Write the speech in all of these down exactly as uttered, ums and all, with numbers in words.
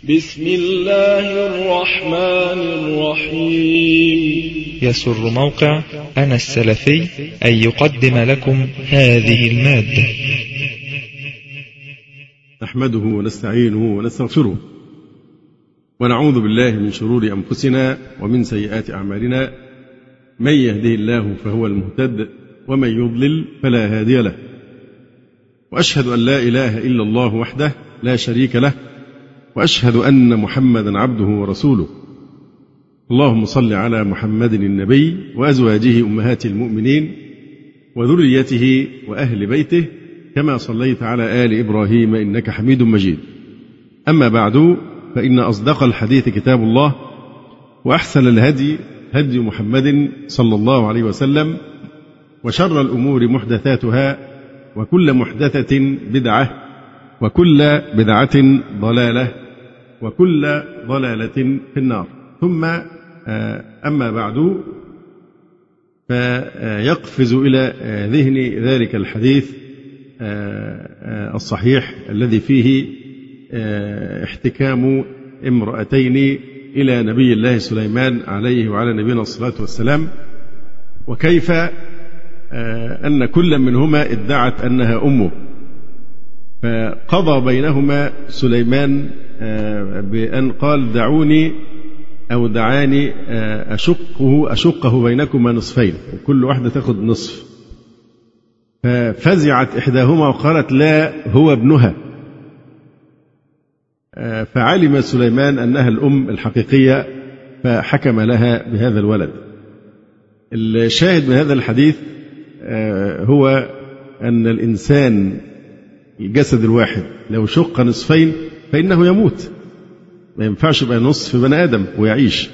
بسم الله الرحمن الرحيم. يسر موقع أنا السلفي أن يقدم لكم هذه المادة. نحمده ونستعينه ونستغفره ونعوذ بالله من شرور أنفسنا ومن سيئات أعمالنا، من يهده الله فهو المهتد ومن يضلل فلا هادي له، وأشهد أن لا إله إلا الله وحده لا شريك له، وأشهد أن محمدا عبده ورسوله. اللهم صل على محمد النبي وأزواجه أمهات المؤمنين وذريته وأهل بيته كما صليت على آل إبراهيم إنك حميد مجيد. أما بعد، فإن أصدق الحديث كتاب الله، وأحسن الهدي هدي محمد صلى الله عليه وسلم، وشر الأمور محدثاتها، وكل محدثة بدعة، وكل بدعة ضلالة، وكل ضلالة في النار. ثم أما بعد، فيقفز إلى ذهني ذلك الحديث الصحيح الذي فيه احتكام امرأتين إلى نبي الله سليمان عليه وعلى نبينا الصلاة والسلام، وكيف أن كل منهما ادعت أنها أمه، فقضى بينهما سليمان بأن قال: دعوني أو دعاني أشقه أشقه بينكما نصفين، وكل واحدة تأخذ نصف. ففزعت إحداهما وقالت: لا، هو ابنها. فعلم سليمان أنها الأم الحقيقية، فحكم لها بهذا الولد. الشاهد من هذا الحديث هو أن الإنسان الجسد الواحد لو شق نصفين فإنه يموت، ما ينفعش يبقى نصف بني آدم ويعيش.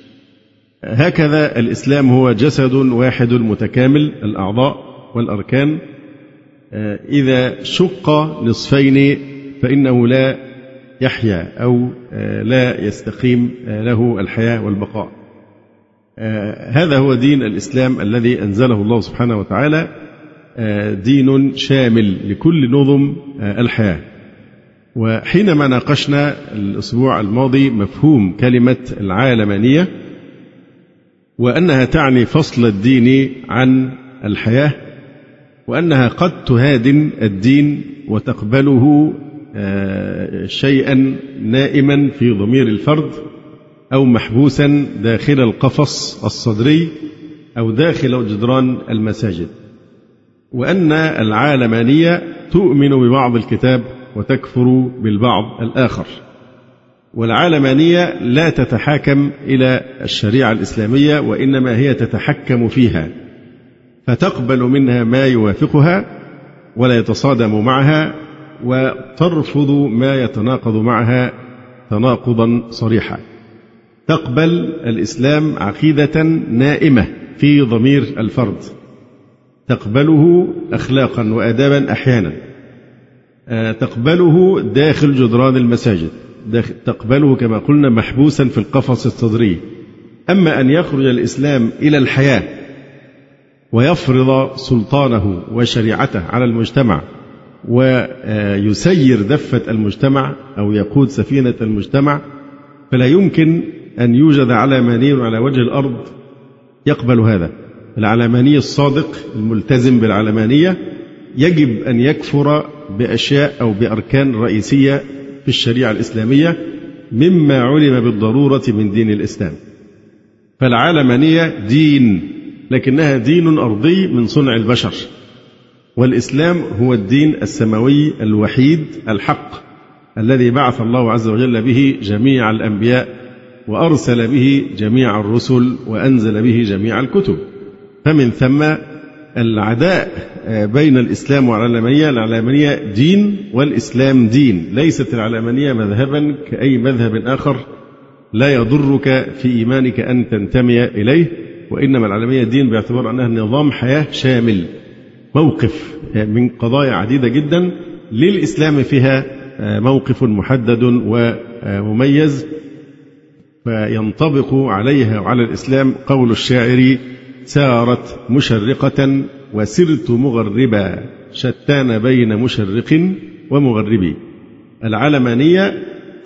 هكذا الإسلام هو جسد واحد متكامل الأعضاء والأركان، إذا شق نصفين فإنه لا يحيا أو لا يستقيم له الحياة والبقاء. هذا هو دين الإسلام الذي أنزله الله سبحانه وتعالى، دين شامل لكل نظم الحياة. وحينما ناقشنا الأسبوع الماضي مفهوم كلمة العالمانية، وأنها تعني فصل الدين عن الحياة، وأنها قد تهادن الدين وتقبله شيئا نائما في ضمير الفرد، أو محبوسا داخل القفص الصدري أو داخل جدران المساجد، وأن العالمانية تؤمن ببعض الكتاب وتكفر بالبعض الآخر. والعالمانية لا تتحاكم إلى الشريعة الإسلامية، وإنما هي تتحكم فيها، فتقبل منها ما يوافقها ولا يتصادم معها، وترفض ما يتناقض معها تناقضا صريحا. تقبل الإسلام عقيدة نائمة في ضمير الفرد، تقبله أخلاقا وآدابا أحيانا، تقبله داخل جدران المساجد، تقبله كما قلنا محبوسا في القفص الصدري. أما أن يخرج الإسلام إلى الحياة ويفرض سلطانه وشريعته على المجتمع، ويسير دفة المجتمع أو يقود سفينة المجتمع، فلا يمكن أن يوجد علماني على وجه الأرض يقبل هذا. العلماني الصادق الملتزم بالعلمانية يجب أن يكفر بأشياء أو بأركان رئيسية في الشريعة الإسلامية مما علم بالضرورة من دين الإسلام. فالعلمانية دين، لكنها دين أرضي من صنع البشر، والإسلام هو الدين السماوي الوحيد الحق الذي بعث الله عز وجل به جميع الأنبياء، وأرسل به جميع الرسل، وأنزل به جميع الكتب. فمن ثم العداء بين الإسلام والعلمانية. العلمانية دين والإسلام دين، ليست العلمانية مذهبا كأي مذهب آخر لا يضرك في إيمانك أن تنتمي إليه، وإنما العلمانية دين باعتبار أنها نظام حياة شامل، موقف من قضايا عديدة جدا، للإسلام فيها موقف محدد ومميز، فينطبق عليها وعلى الإسلام قول الشاعر: سارت مشرقة وسرت مغربا، شتان بين مشرق ومغرب. العلمانية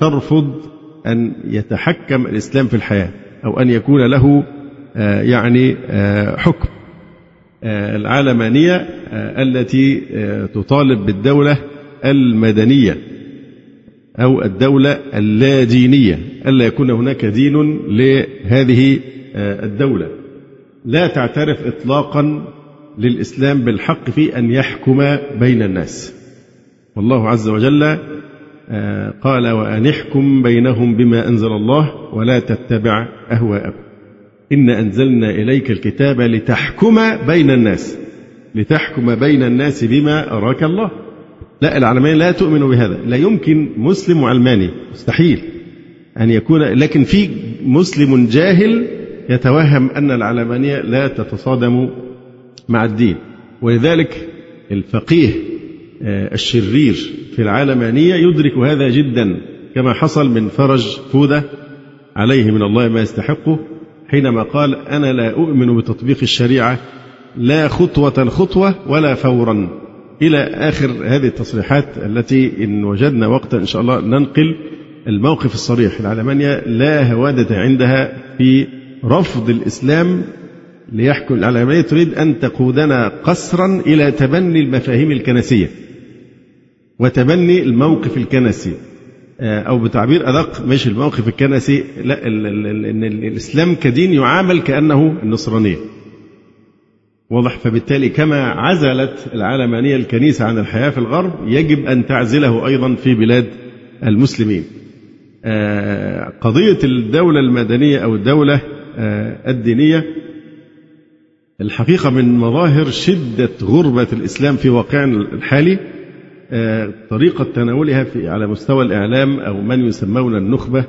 ترفض أن يتحكم الإسلام في الحياة أو أن يكون له يعني حكم. العلمانية التي تطالب بالدولة المدنية أو الدولة اللادينية، ألا يكون هناك دين لهذه الدولة، لا تعترف إطلاقا للإسلام بالحق في أن يحكم بين الناس. والله عز وجل قال: وأن احكم بينهم بما أنزل الله ولا تتبع أهواءهم إن أنزلنا إليك الكتاب لتحكم بين الناس لتحكم بين الناس بما أراك الله. لا، العلمانية لا تؤمن بهذا. لا يمكن مسلم وعلماني، مستحيل أن يكون. لكن في مسلم جاهل يتوهم أن العلمانية لا تتصادم مع الدين، ولذلك الفقيه الشرير في العلمانية يدرك هذا جدا، كما حصل من فرج فودة عليه من الله ما يستحقه حينما قال: أنا لا أؤمن بتطبيق الشريعة لا خطوة خطوة ولا فورا، إلى آخر هذه التصريحات التي إن وجدنا وقتا إن شاء الله ننقل الموقف الصريح. العلمانية لا هوادة عندها في رفض الإسلام ليحكم. العلمانية تريد أن تقودنا قسرا إلى تبني المفاهيم الكنسية وتبني الموقف الكنسي، أو بتعبير أدق مش الموقف الكنسي، لا، إن الإسلام كدين يعامل كأنه النصرانية. واضح؟ فبالتالي كما عزلت العلمانية الكنيسة عن الحياة في الغرب يجب أن تعزله أيضا في بلاد المسلمين. قضية الدولة المدنية أو الدولة الدينية الحقيقة من مظاهر شدة غربة الإسلام في واقعنا الحالي طريقة تناولها في على مستوى الإعلام أو من يسمون النخبة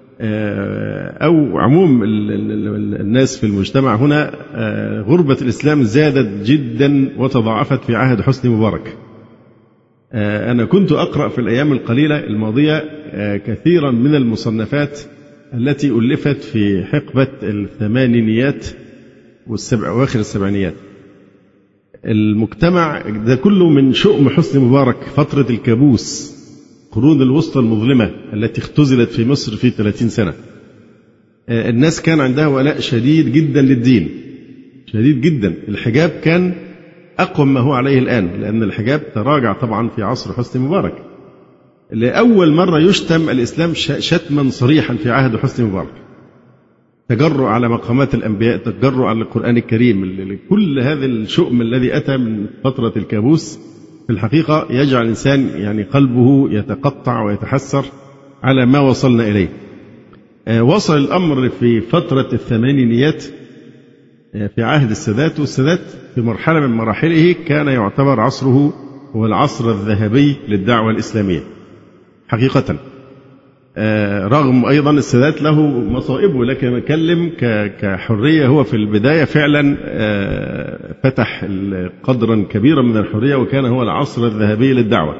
أو عموم الناس في المجتمع هنا. غربة الإسلام زادت جدا وتضاعفت في عهد حسني مبارك. أنا كنت أقرأ في الأيام القليلة الماضية كثيرا من المصنفات التي ألفت في حقبة الثمانينيات والأواخر السبعينيات. المجتمع ده كله من شؤم حسني مبارك، فترة الكابوس، قرون الوسطى المظلمة التي اختزلت في مصر في ثلاثين سنة. الناس كان عندها ولاء شديد جدا للدين، شديد جدا. الحجاب كان أقوى ما هو عليه الآن، لأن الحجاب تراجع طبعا في عصر حسني مبارك. لأول مرة يشتم الإسلام شتما صريحا في عهد حسني مبارك، تجرؤ على مقامات الأنبياء، تجرؤ على القرآن الكريم. كل هذا الشؤم الذي أتى من فترة الكابوس في الحقيقة يجعل الإنسان يعني قلبه يتقطع ويتحسر على ما وصلنا إليه. وصل الأمر في فترة الثمانينيات في عهد السادات، والسادات في مرحلة من مراحله كان يعتبر عصره هو العصر الذهبي للدعوة الإسلامية حقيقة. رغم أيضا السادات له مصائبه، لكن نتكلم كحرية. هو في البداية فعلا فتح قدرا كبيرا من الحرية، وكان هو العصر الذهبي للدعوة.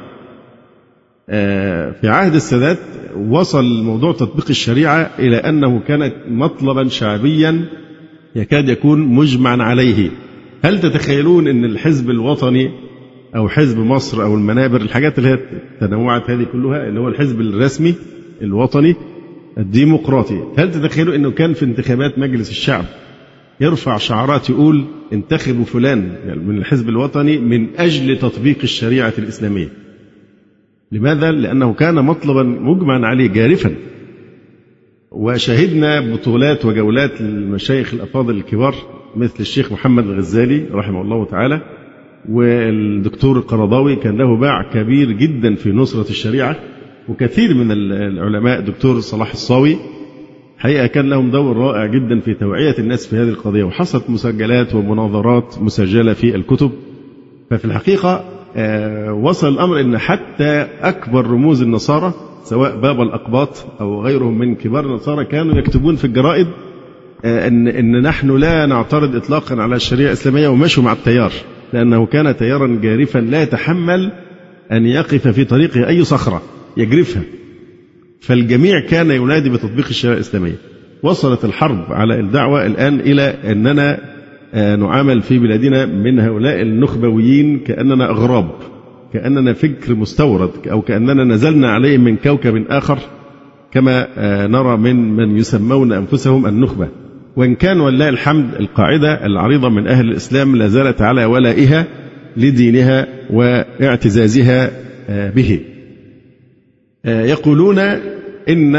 في عهد السادات وصل موضوع تطبيق الشريعة إلى أنه كانت مطلبا شعبيا يكاد يكون مجمعا عليه. هل تتخيلون أن الحزب الوطني أو حزب مصر أو المنابر، الحاجات اللي هي تنوعت هذه كلها، اللي هو الحزب الرسمي الوطني الديمقراطي، هل تتخيلوا أنه كان في انتخابات مجلس الشعب يرفع شعارات يقول انتخبوا فلان من الحزب الوطني من أجل تطبيق الشريعة الإسلامية؟ لماذا؟ لأنه كان مطلبا مجمعا عليه جارفا. وشهدنا بطولات وجولات المشايخ الأفاضل الكبار مثل الشيخ محمد الغزالي رحمه الله تعالى، والدكتور القرضاوي كان له باع كبير جدا في نصرة الشريعة، وكثير من العلماء، دكتور صلاح الصاوي حقيقة كان لهم دور رائع جدا في توعية الناس في هذه القضية، وحصلت مسجلات ومناظرات مسجلة في الكتب. ففي الحقيقة وصل الأمر أن حتى أكبر رموز النصارى سواء بابا الأقباط أو غيرهم من كبار النصارى كانوا يكتبون في الجرائد أن, إن نحن لا نعترض إطلاقا على الشريعة الإسلامية، ومشوا مع التيار، لأنه كان تيارا جارفا لا يتحمل أن يقف في طريقه أي صخرة يجرفها. فالجميع كان ينادي بتطبيق الشريعة الإسلامية. وصلت الحرب على الدعوة الآن إلى أننا نعامل في بلادنا من هؤلاء النخبويين كأننا أغراب، كأننا فكر مستورد، أو كأننا نزلنا عليهم من كوكب آخر كما نرى من من يسمون أنفسهم النخبة، وإن كان ولله الحمد القاعدة العريضة من أهل الإسلام لا زالت على ولائها لدينها واعتزازها به. يقولون إن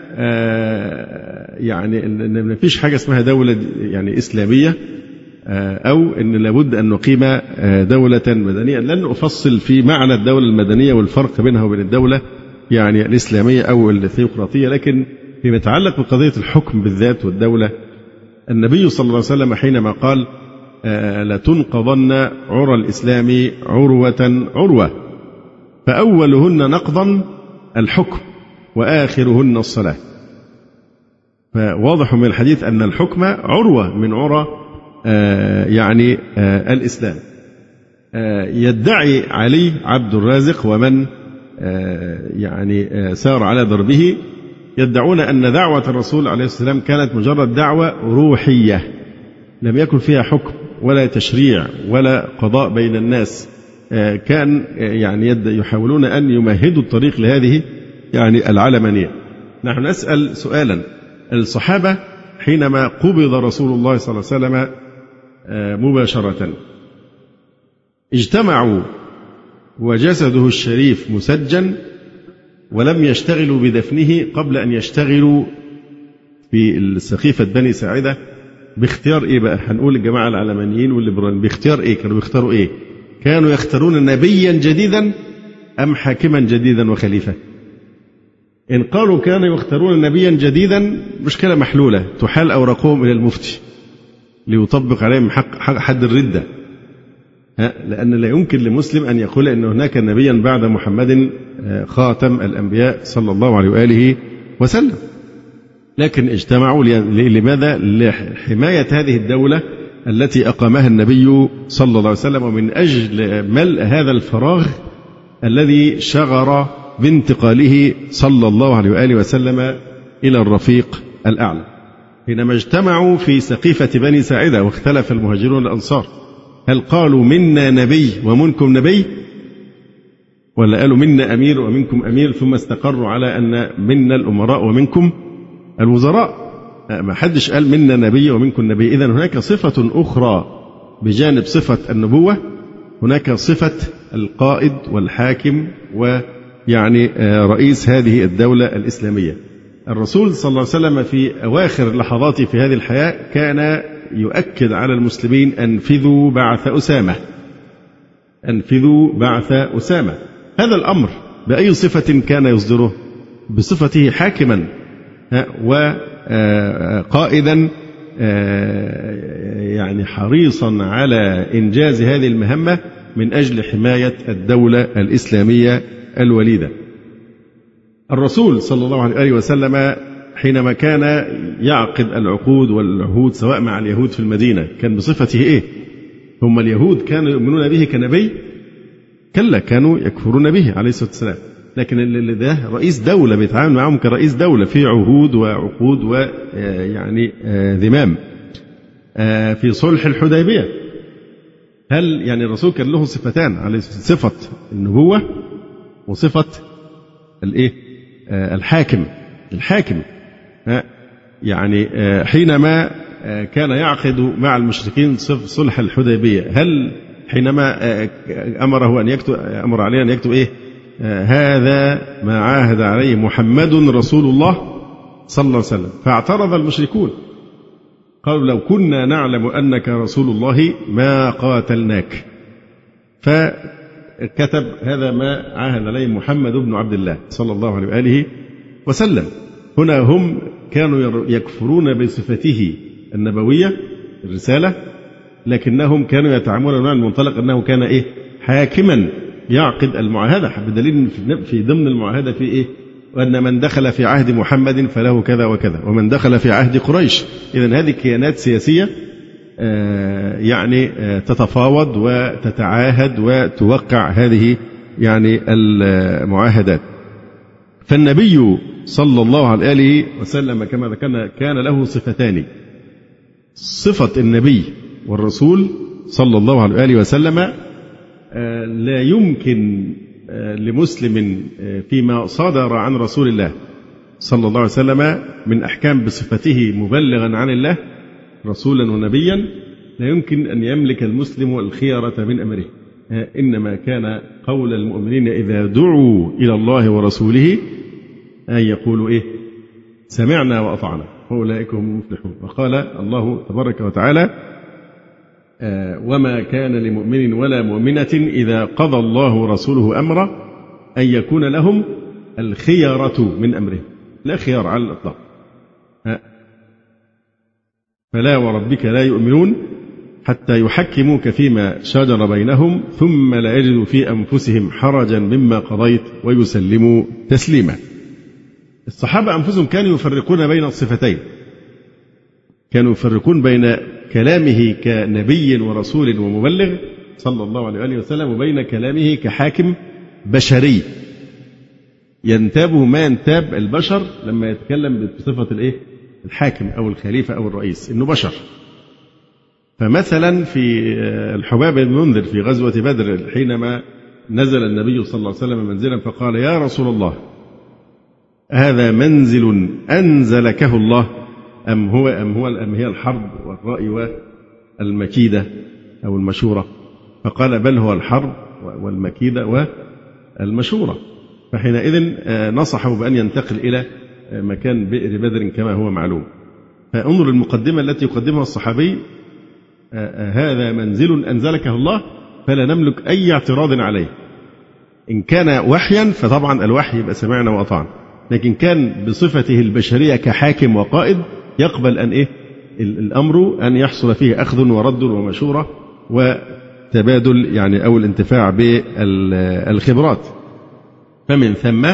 يعني إن ما فيش حاجة اسمها دولة يعني إسلامية، أو إن لابد أن نقيم دولة مدنية. لن أفصل في معنى الدولة المدنية والفرق بينها وبين الدولة يعني الإسلامية أو الثيوقراطية، لكن فيما يتعلق بقضية الحكم بالذات والدولة، النبي صلى الله عليه وسلم حينما قال لتنقضن عرى الإسلام عروة عروة، فأولهن نقضا الحكم وآخرهن الصلاة. فواضح من الحديث أن الحكم عروة من عرى يعني الإسلام. يدعي علي عبد الرازق ومن يعني سار على دربه، يدعون أن دعوة الرسول عليه السلام كانت مجرد دعوة روحية لم يكن فيها حكم ولا تشريع ولا قضاء بين الناس. كان يعني يحاولون أن يمهدوا الطريق لهذه يعني العلمانية. نحن نسأل سؤالا: الصحابة حينما قبض رسول الله صلى الله عليه وسلم مباشرة اجتمعوا وجسده الشريف مسجن ولم يشتغلوا بدفنه قبل أن يشتغلوا في سقيفة بني ساعدة باختيار إيه بقى؟ هنقول الجماعة العلمانيين والليبراليين باختيار إيه؟ كانوا بيختاروا إيه؟ كانوا يختارون نبيا جديدا أم حاكما جديدا وخليفة؟ إن قالوا كانوا يختارون نبيا جديدا مشكلة محلولة، تحال أوراقهم إلى المفتي ليطبق عليهم حق حد الردة، لأن لا يمكن لمسلم أن يقول أن هناك نبيا بعد محمد خاتم الأنبياء صلى الله عليه وآله وسلم. لكن اجتمعوا لماذا؟ لحماية هذه الدولة التي أقامها النبي صلى الله عليه وسلم، ومن أجل ملء هذا الفراغ الذي شغر بانتقاله صلى الله عليه وآله وسلم إلى الرفيق الأعلى. حينما اجتمعوا في سقيفة بني ساعدة واختلف المهاجرون الأنصار، هل قالوا منا نبي ومنكم نبي، ولا قالوا منا أمير ومنكم أمير، ثم استقروا على أن منا الأمراء ومنكم الوزراء؟ ما حدش قال منا نبي ومنكم نبي. إذن هناك صفة أخرى بجانب صفة النبوة، هناك صفة القائد والحاكم ويعني رئيس هذه الدولة الإسلامية. الرسول صلى الله عليه وسلم في أواخر لحظاته في هذه الحياة كان يؤكد على المسلمين: أنفذوا بعث أسامة، أنفذوا بعث أسامة. هذا الأمر بأي صفة كان يصدره؟ بصفته حاكما وقائدا يعني حريصا على إنجاز هذه المهمة من أجل حماية الدولة الإسلامية الوليدة. الرسول صلى الله عليه وسلم حينما كان يعقد العقود والعهود سواء مع اليهود في المدينة كان بصفته إيه؟ هم اليهود كانوا يؤمنون به كنبي؟ كلا، كانوا يكفرون به عليه الصلاة والسلام. لكن اللي ده رئيس دولة بيتعامل معهم كرئيس دولة في عهود وعقود ويعني ذمام. في صلح الحديبية هل يعني الرسول كان له صفتان عليه، صفة النبوة وصفة الايه الحاكم الحاكم يعني حينما كان يعقد مع المشركين صلح الحديبية، هل حينما أمره أن يكتب أمر عليه أن يكتب إيه؟ هذا ما عاهد عليه محمد رسول الله صلى الله عليه وسلم، فاعترض المشركون قالوا: لو كنا نعلم أنك رسول الله ما قاتلناك. فكتب: هذا ما عاهد عليه محمد بن عبد الله صلى الله عليه وآله وسلم. هنا هم كانوا يكفرون بصفته النبوية الرسالة، لكنهم كانوا يتعاملون مع المنطلق أنه كان إيه؟ حاكما يعقد المعاهدة، بدليل في ضمن المعاهدة في إيه؟ وأن من دخل في عهد محمد فله كذا وكذا، ومن دخل في عهد قريش. إذن هذه كيانات سياسية يعني تتفاوض وتتعاهد وتوقع هذه يعني المعاهدات. فالنبي صلى الله عليه وسلم كما ذكرنا كان له صفتان: صفة النبي والرسول صلى الله عليه وسلم لا يمكن لمسلم فيما صدر عن رسول الله صلى الله عليه وسلم من أحكام بصفته مبلغا عن الله رسولا ونبيا لا يمكن أن يملك المسلم الخيرة من أمره، إنما كان قول المؤمنين إذا دعوا إلى الله ورسوله أن يقولوا إيه؟ سمعنا وأطعنا وأولئك هم المفلحون. وقال الله تبارك وتعالى وما كان لمؤمن ولا مؤمنة إذا قضى الله ورسوله أمرا أن يكون لهم الخيرة من أمرهم، لا خيار على الإطلاق. فلا وربك لا يؤمنون حتى يحكموك فيما شجر بينهم ثم لا يجدوا في أنفسهم حرجا مما قضيت ويسلموا تسليما. الصحابة أنفسهم كانوا يفرقون بين الصفتين، كانوا يفرقون بين كلامه كنبي ورسول ومبلغ صلى الله عليه وسلم وبين كلامه كحاكم بشري ينتابه ما ينتاب البشر لما يتكلم بصفة الإيه؟ الحاكم أو الخليفة أو الرئيس، إنه بشر. فمثلا في الحباب بن المنذر في غزوة بدر حينما نزل النبي صلى الله عليه وسلم منزلا فقال يا رسول الله هذا منزل أنزلكه الله أم هو أم هو أم هي الحرب والرأي والمكيدة أو المشورة؟ فقال بل هو الحرب والمكيدة والمشورة. فحينئذ نصحه بأن ينتقل إلى مكان بئر بدر كما هو معلوم. فانظر المقدمة التي يقدمها الصحابي هذا منزل أنزلكه الله، فلا نملك أي اعتراض عليه. إن كان وحيا فطبعا الوحي يبقى سمعنا وأطعنا، لكن كان بصفته البشرية كحاكم وقائد يقبل أن إيه الأمر أن يحصل فيه أخذ ورد ومشورة وتبادل يعني أو الانتفاع بالخبرات. فمن ثم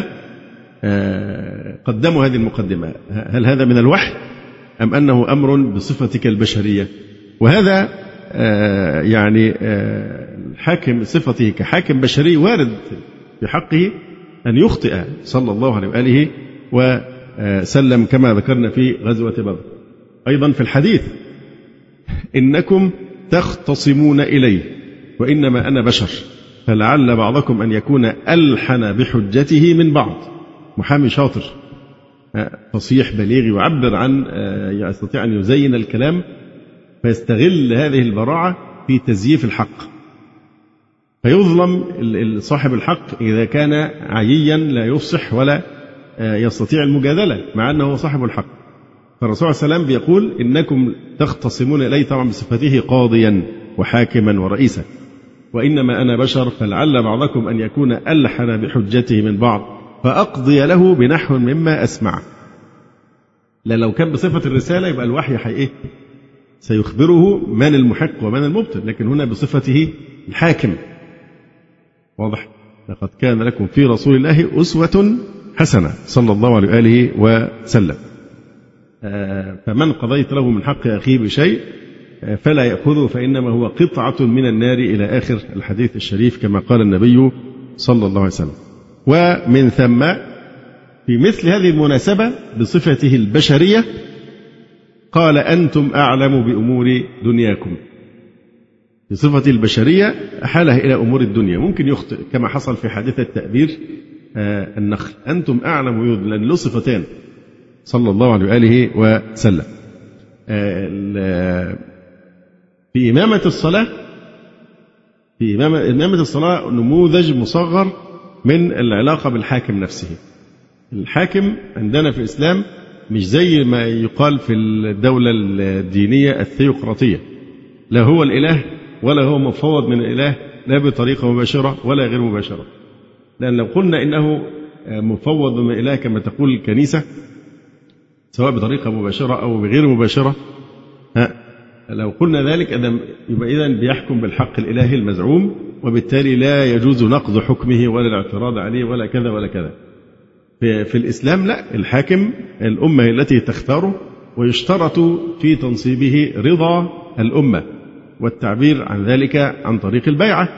قدموا هذه المقدمة. هل هذا من الوحي أم أنه أمر بصفتك البشرية؟ وهذا يعني الحاكم صفته كحاكم بشري وارد في حقه أن يخطئ صلى الله عليه وآله وسلم كما ذكرنا في غزوة بدر. أيضا في الحديث إنكم تختصمون إلي وإنما أنا بشر فلعل بعضكم أن يكون ألحن بحجته من بعض. محامي شاطر فصيح بليغ يعبر عن يستطيع أن يزين الكلام فيستغل هذه البراعة في تزييف الحق، فيظلم صاحب الحق إذا كان عييا لا يفصح ولا يستطيع المجادلة مع أنه صاحب الحق. فالرسول صلى الله عليه وسلم بيقول إنكم تختصمون إلي طبعا بصفته قاضيا وحاكما ورئيسا، وإنما أنا بشر فلعل بعضكم أن يكون ألحن بحجته من بعض فأقضي له بنحو مما أسمع. لأن لو كان بصفة الرسالة يبقى الوحي حي إيه؟ سيخبره من المحق ومن المبطل، لكن هنا بصفته الحاكم. واضح؟ لقد كان لكم في رسول الله أسوة حسنة صلى الله عليه وآله وسلم. فمن قضيت له من حق أخيه بشيء فلا يأخذه فإنما هو قطعة من النار إلى آخر الحديث الشريف كما قال النبي صلى الله عليه وسلم. ومن ثم في مثل هذه المناسبة بصفته البشرية قال أنتم أعلم بأمور دنياكم. بصفة البشرية أحالها إلى أمور الدنيا، ممكن يخطئ كما حصل في حادثة تأبير النخل. أنتم أعلم بأمور، لأن له صفتان صلى الله عليه وآله وسلم. في إمامة الصلاة في إمامة الصلاة نموذج مصغر من العلاقة بالحاكم نفسه. الحاكم عندنا في الإسلام مش زي ما يقال في الدولة الدينية الثيوقراطية، لا هو الإله ولا هو مفوض من الإله لا بطريقة مباشرة ولا غير مباشرة. لأن لو قلنا إنه مفوض من الإله كما تقول الكنيسة سواء بطريقة مباشرة أو بغير مباشرة، لو قلنا ذلك يبقى إذن بيحكم بالحق الإلهي المزعوم، وبالتالي لا يجوز نقض حكمه ولا الاعتراض عليه ولا كذا ولا كذا. في الإسلام لا، الحاكم الأمة التي تختاره، ويشترط في تنصيبه رضا الأمة والتعبير عن ذلك عن طريق البيعة.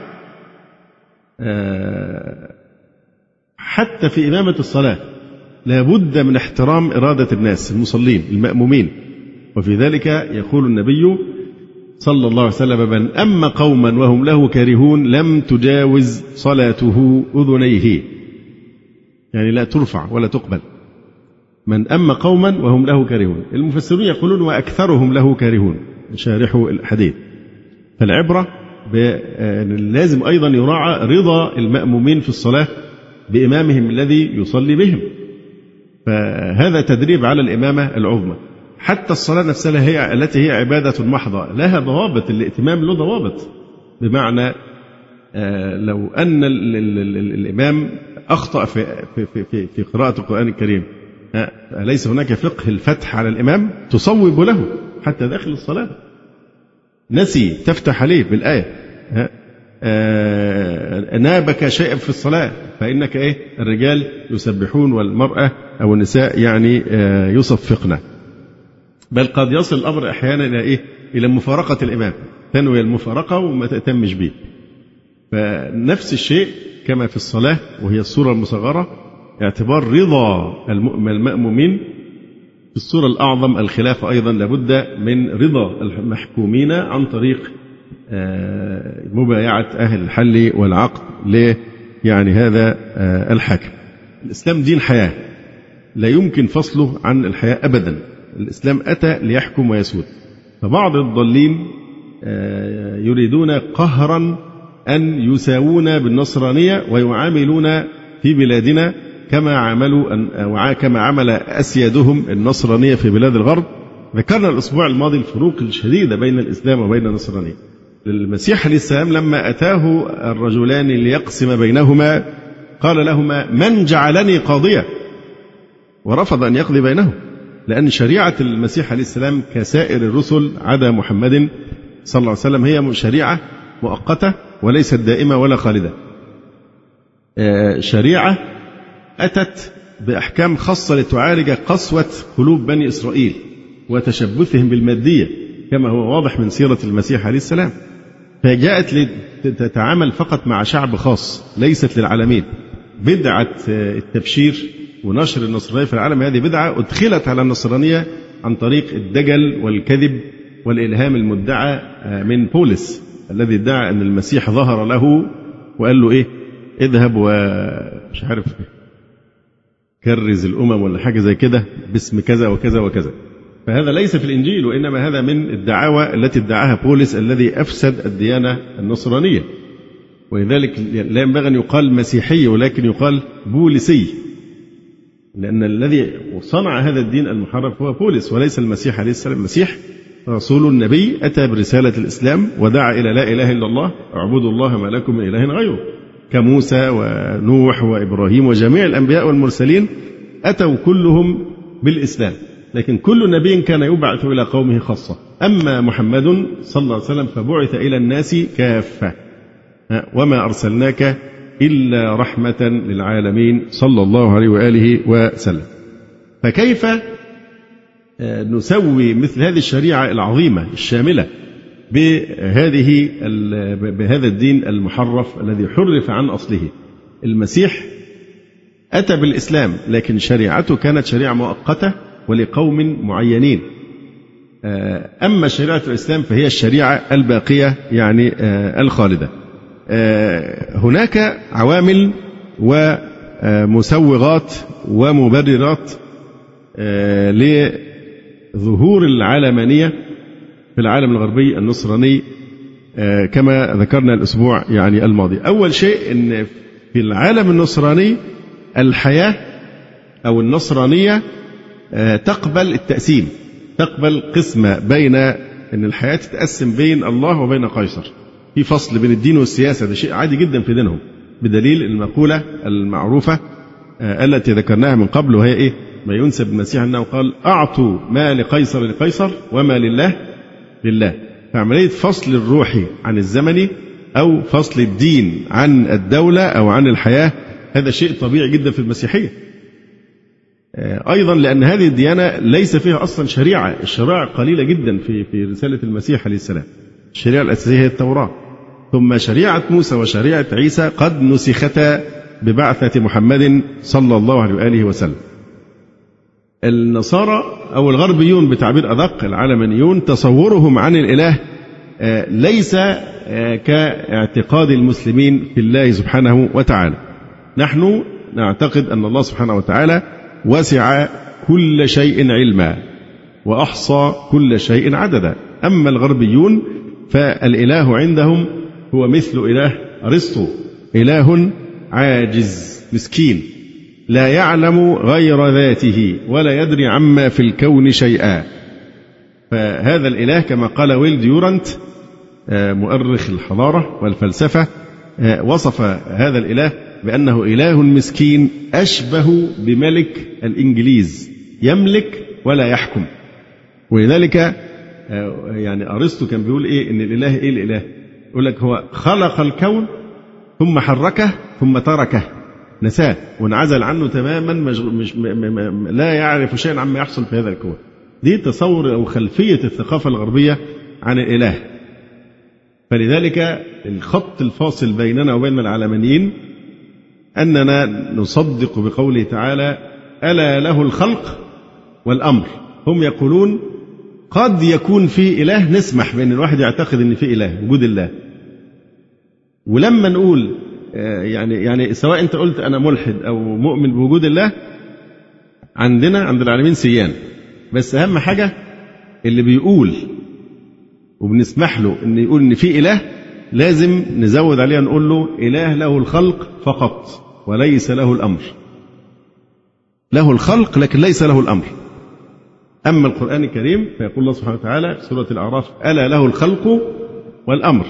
حتى في إمامة الصلاة لا بد من احترام إرادة الناس المصلين المأمومين، وفي ذلك يقول النبي صلى الله عليه وسلم من أم قوما وهم له كارهون لم تجاوز صلاته أذنيه، يعني لا ترفع ولا تقبل. من أم قوما وهم له كارهون. المفسرون يقولون وأكثرهم له كارهون، شارحوا الحديث. فالعبرة لازم أيضا يراعى رضا المأمومين في الصلاة بإمامهم الذي يصلي بهم، فهذا تدريب على الإمامة العظمى. حتى الصلاة نفسها هي التي هي عبادة محضة لها ضوابط، الائتمام له ضوابط، بمعنى لو أن الإمام أخطأ في في في في قراءة القرآن الكريم، أليس هناك فقه الفتح على الإمام تصوب له حتى داخل الصلاة؟ نسي تفتح عليه بالآية، نابك شيئا في الصلاة فإنك إيه الرجال يسبحون والمرأة أو النساء يعني يصفقن. بل قد يصل الأمر أحيانا إلى إيه إلى مفارقة الإمام، تنوي المفارقة وما تأتمش به. فنفس الشيء كما في الصلاة وهي الصورة المصغرة، اعتبار رضا المأمومين. في الصورة الأعظم الخلافة أيضا لابد من رضا المحكومين عن طريق مبايعة أهل الحل والعقد ل يعني هذا الحاكم. الإسلام دين حياة لا يمكن فصله عن الحياة أبدا. الإسلام أتى ليحكم ويسود. فبعض الضالين يريدون قهرا أن يساوون بالنصرانية ويعاملون في بلادنا كما عملوا كما عمل أسيادهم النصرانية في بلاد الغرب. ذكرنا الأسبوع الماضي الفروق الشديدة بين الإسلام وبين النصرانية. المسيح عليه السلام لما أتاه الرجلان ليقسم بينهما قال لهما من جعلني قاضيا، ورفض أن يقضي بينهم، لأن شريعة المسيح عليه السلام كسائر الرسل عدا محمد صلى الله عليه وسلم هي شريعة مؤقتة وليست دائمة ولا خالدة. شريعة أتت بأحكام خاصة لتعالج قسوة قلوب بني إسرائيل وتشبثهم بالمادية كما هو واضح من سيرة المسيح عليه السلام. فجاءت لتتعامل فقط مع شعب خاص ليست للعالمين. بدعة التبشير ونشر النصرانية في العالم هذه بدعة أدخلت على النصرانية عن طريق الدجل والكذب والإلهام المدعى من بولس الذي ادعى أن المسيح ظهر له وقال له إيه اذهب ومش عارف كرز الأمم ولا حاجة زي كده باسم كذا وكذا وكذا. فهذا ليس في الإنجيل، وإنما هذا من الدعاوى التي ادعاها بولس الذي أفسد الديانة النصرانية. ولذلك لا ينبغي أن يقال مسيحي ولكن يقال بولسي، لأن الذي صنع هذا الدين المحرف هو بولس وليس المسيح عليه السلام. المسيح رسول النبي أتى برسالة الإسلام ودعا إلى لا إله إلا الله، اعبدوا الله ما لكم من إله غيره، كموسى ونوح وإبراهيم وجميع الأنبياء والمرسلين أتوا كلهم بالإسلام، لكن كل نبي كان يبعث إلى قومه خاصة. أما محمد صلى الله عليه وسلم فبعث إلى الناس كافة، وما أرسلناك إلا رحمة للعالمين صلى الله عليه وآله وسلم. فكيف نسوي مثل هذه الشريعة العظيمة الشاملة بهذه بهذا الدين المحرف الذي حرف عن أصله؟ المسيح أتى بالإسلام لكن شريعته كانت شريعة مؤقتة ولقوم معينين. أما شريعة الإسلام فهي الشريعة الباقية يعني الخالدة. هناك عوامل ومسوغات ومبررات لظهور العلمانية في العالم الغربي النصراني كما ذكرنا الأسبوع يعني الماضي. أول شيء أن في العالم النصراني الحياة أو النصرانية تقبل التقسيم، تقبل قسمة بين أن الحياة تتقسم بين الله وبين قيصر، في فصل بين الدين والسياسة. ده شيء عادي جدا في دينهم، بدليل المقولة المعروفة التي ذكرناها من قبل، وهي إيه؟ ما ينسب المسيح أنه قال أعطوا ما لقيصر لقيصر وما لله لله. فعملية فصل الروحي عن الزمني أو فصل الدين عن الدولة أو عن الحياة هذا شيء طبيعي جدا في المسيحية. أيضا لأن هذه الديانة ليس فيها أصلا شريعة، الشرائع قليلة جدا في في رسالة المسيح عليه السلام. الشريعة الأساسية هي التوراة، ثم شريعة موسى وشريعة عيسى قد نسختا ببعثة محمد صلى الله عليه وآله وسلم. النصارى أو الغربيون بتعبير أدق العلمانيون تصورهم عن الإله ليس كاعتقاد المسلمين في الله سبحانه وتعالى. نحن نعتقد أن الله سبحانه وتعالى وسع كل شيء علما وأحصى كل شيء عددا. أما الغربيون فالإله عندهم هو مثل إله أرسطو، إله عاجز مسكين لا يعلم غير ذاته ولا يدري عما في الكون شيئا. فهذا الإله كما قال ويل ديورانت مؤرخ الحضارة والفلسفة وصف هذا الإله بأنه إله مسكين أشبه بملك الإنجليز، يملك ولا يحكم. ولذلك يعني أرسطو كان بيقول إيه إن الإله إيه الإله؟ يقول لك هو خلق الكون ثم حركه ثم تركه، نساه وانعزل عنه تماما، مش مش م م لا يعرف شيئا عما يحصل في هذا الكون. دي تصور أو خلفية الثقافة الغربية عن الإله. فلذلك الخط الفاصل بيننا وبين العلمانيين أننا نصدق بقوله تعالى ألا له الخلق والأمر. هم يقولون قد يكون في إله، نسمح بأن الواحد يعتقد أن في إله، وجود الله. ولما نقول يعني يعني سواء أنت قلت أنا ملحد أو مؤمن بوجود الله، عندنا عند العالمين سيان، بس أهم حاجة اللي بيقول وبنسمح له أن يقول أن في إله لازم نزود عليه نقول له إله له الخلق فقط وليس له الأمر. له الخلق لكن ليس له الأمر. أما القرآن الكريم فيقول الله سبحانه وتعالى في سورة الأعراف ألا له الخلق والأمر.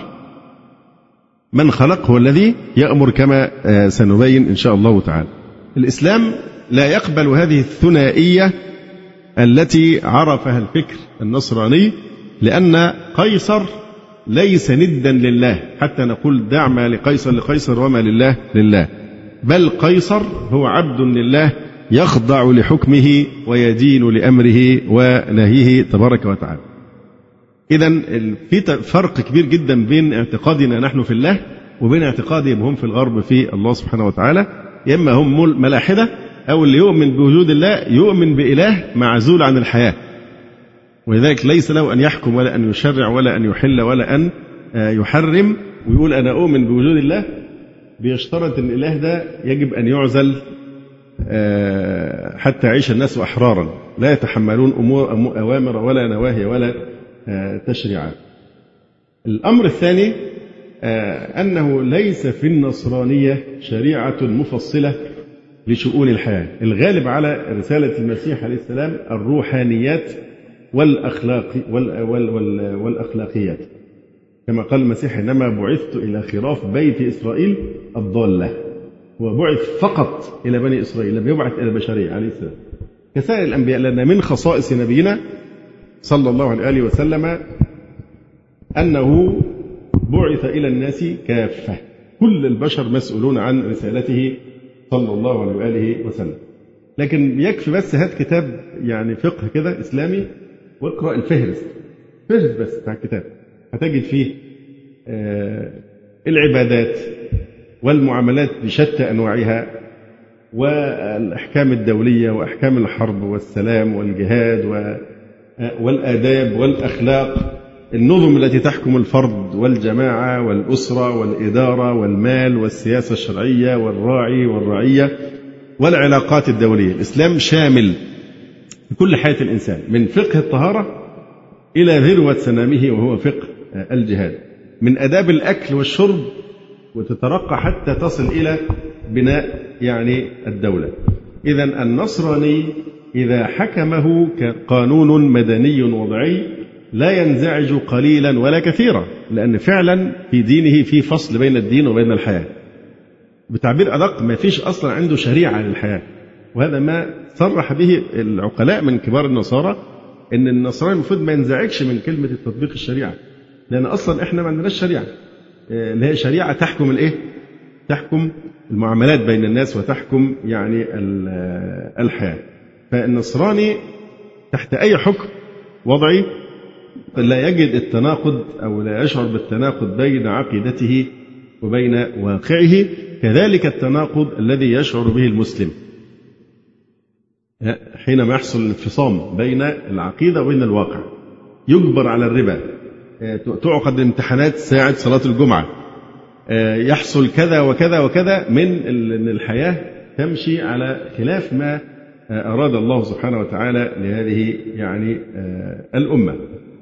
من خلق هو الذي يأمر كما سنبين إن شاء الله تعالى. الإسلام لا يقبل هذه الثنائية التي عرفها الفكر النصراني، لأن قيصر ليس ندا لله حتى نقول دع ما لقيصر لقيصر وما لله لله، بل قيصر هو عبد لله يخضع لحكمه ويدين لأمره ونهيه تبارك وتعالى. إذن في فرق كبير جدا بين اعتقادنا نحن في الله وبين اعتقادهم هم في الغرب في الله سبحانه وتعالى. إما هم ملاحدة أو اللي يؤمن بوجود الله يؤمن بإله معزول عن الحياة، ولذلك ليس له أن يحكم ولا أن يشرع ولا أن يحل ولا أن يحرم، ويقول أنا أؤمن بوجود الله، بيشترط أن الإله ده يجب أن يعزل حتى يعيش الناس أحرارا لا يتحملون أمور أوامر ولا نواهي ولا تشريعات. الأمر الثاني أنه ليس في النصرانية شريعة مفصلة لشؤون الحياة. الغالب على رسالة المسيح عليه السلام الروحانيات والأخلاق والأخلاقيات، كما قال المسيح إنما بعثت إلى خراف بيت إسرائيل الضالة. هو بعث فقط إلى بني إسرائيل، لم يبعث إلى البشرية عليه السلام كسائر الأنبياء، لأن من خصائص نبينا صلى الله عليه وسلم أنه بعث إلى الناس كافة، كل البشر مسؤولون عن رسالته صلى الله عليه وآله وسلم. لكن يكفي بس هات كتاب يعني فقه كده إسلامي واقرأ الفهرس، فهرس بس بتاع الكتاب، هتجد فيه آه العبادات والمعاملات بشتى أنواعها والأحكام الدولية وأحكام الحرب والسلام والجهاد والآداب والأخلاق، النظم التي تحكم الفرد والجماعة والأسرة والإدارة والمال والسياسة الشرعية والراعي والرعية والعلاقات الدولية. الإسلام شامل في كل حياة الإنسان، من فقه الطهارة إلى ذروة سنامه وهو فقه الجهاد، من آداب الأكل والشرب وتترقى حتى تصل إلى بناء يعني الدولة. إذن النصراني إذا حكمه كقانون مدني وضعي لا ينزعج قليلا ولا كثيرا، لأن فعلا في دينه في فصل بين الدين وبين الحياة. بتعبير أدق ما فيش أصلا عنده شريعة للحياة، وهذا ما صرح به العقلاء من كبار النصارى، إن النصراني المفروض ما ينزعجش من كلمة تطبيق الشريعة، لأن أصلا إحنا ما عندناش شريعة اللي هي شريعة تحكم الإيه؟ تحكم المعاملات بين الناس وتحكم يعني الحياة. فالنصراني تحت أي حكم وضعي لا يجد التناقض أو لا يشعر بالتناقض بين عقيدته وبين واقعه، كذلك التناقض الذي يشعر به المسلم حينما يحصل الانفصام بين العقيدة وبين الواقع. يجبر على الربا، تعقد امتحانات ساعة صلاة الجمعة، يحصل كذا وكذا وكذا من أن الحياة تمشي على خلاف ما أراد الله سبحانه وتعالى لهذه يعني الأمة.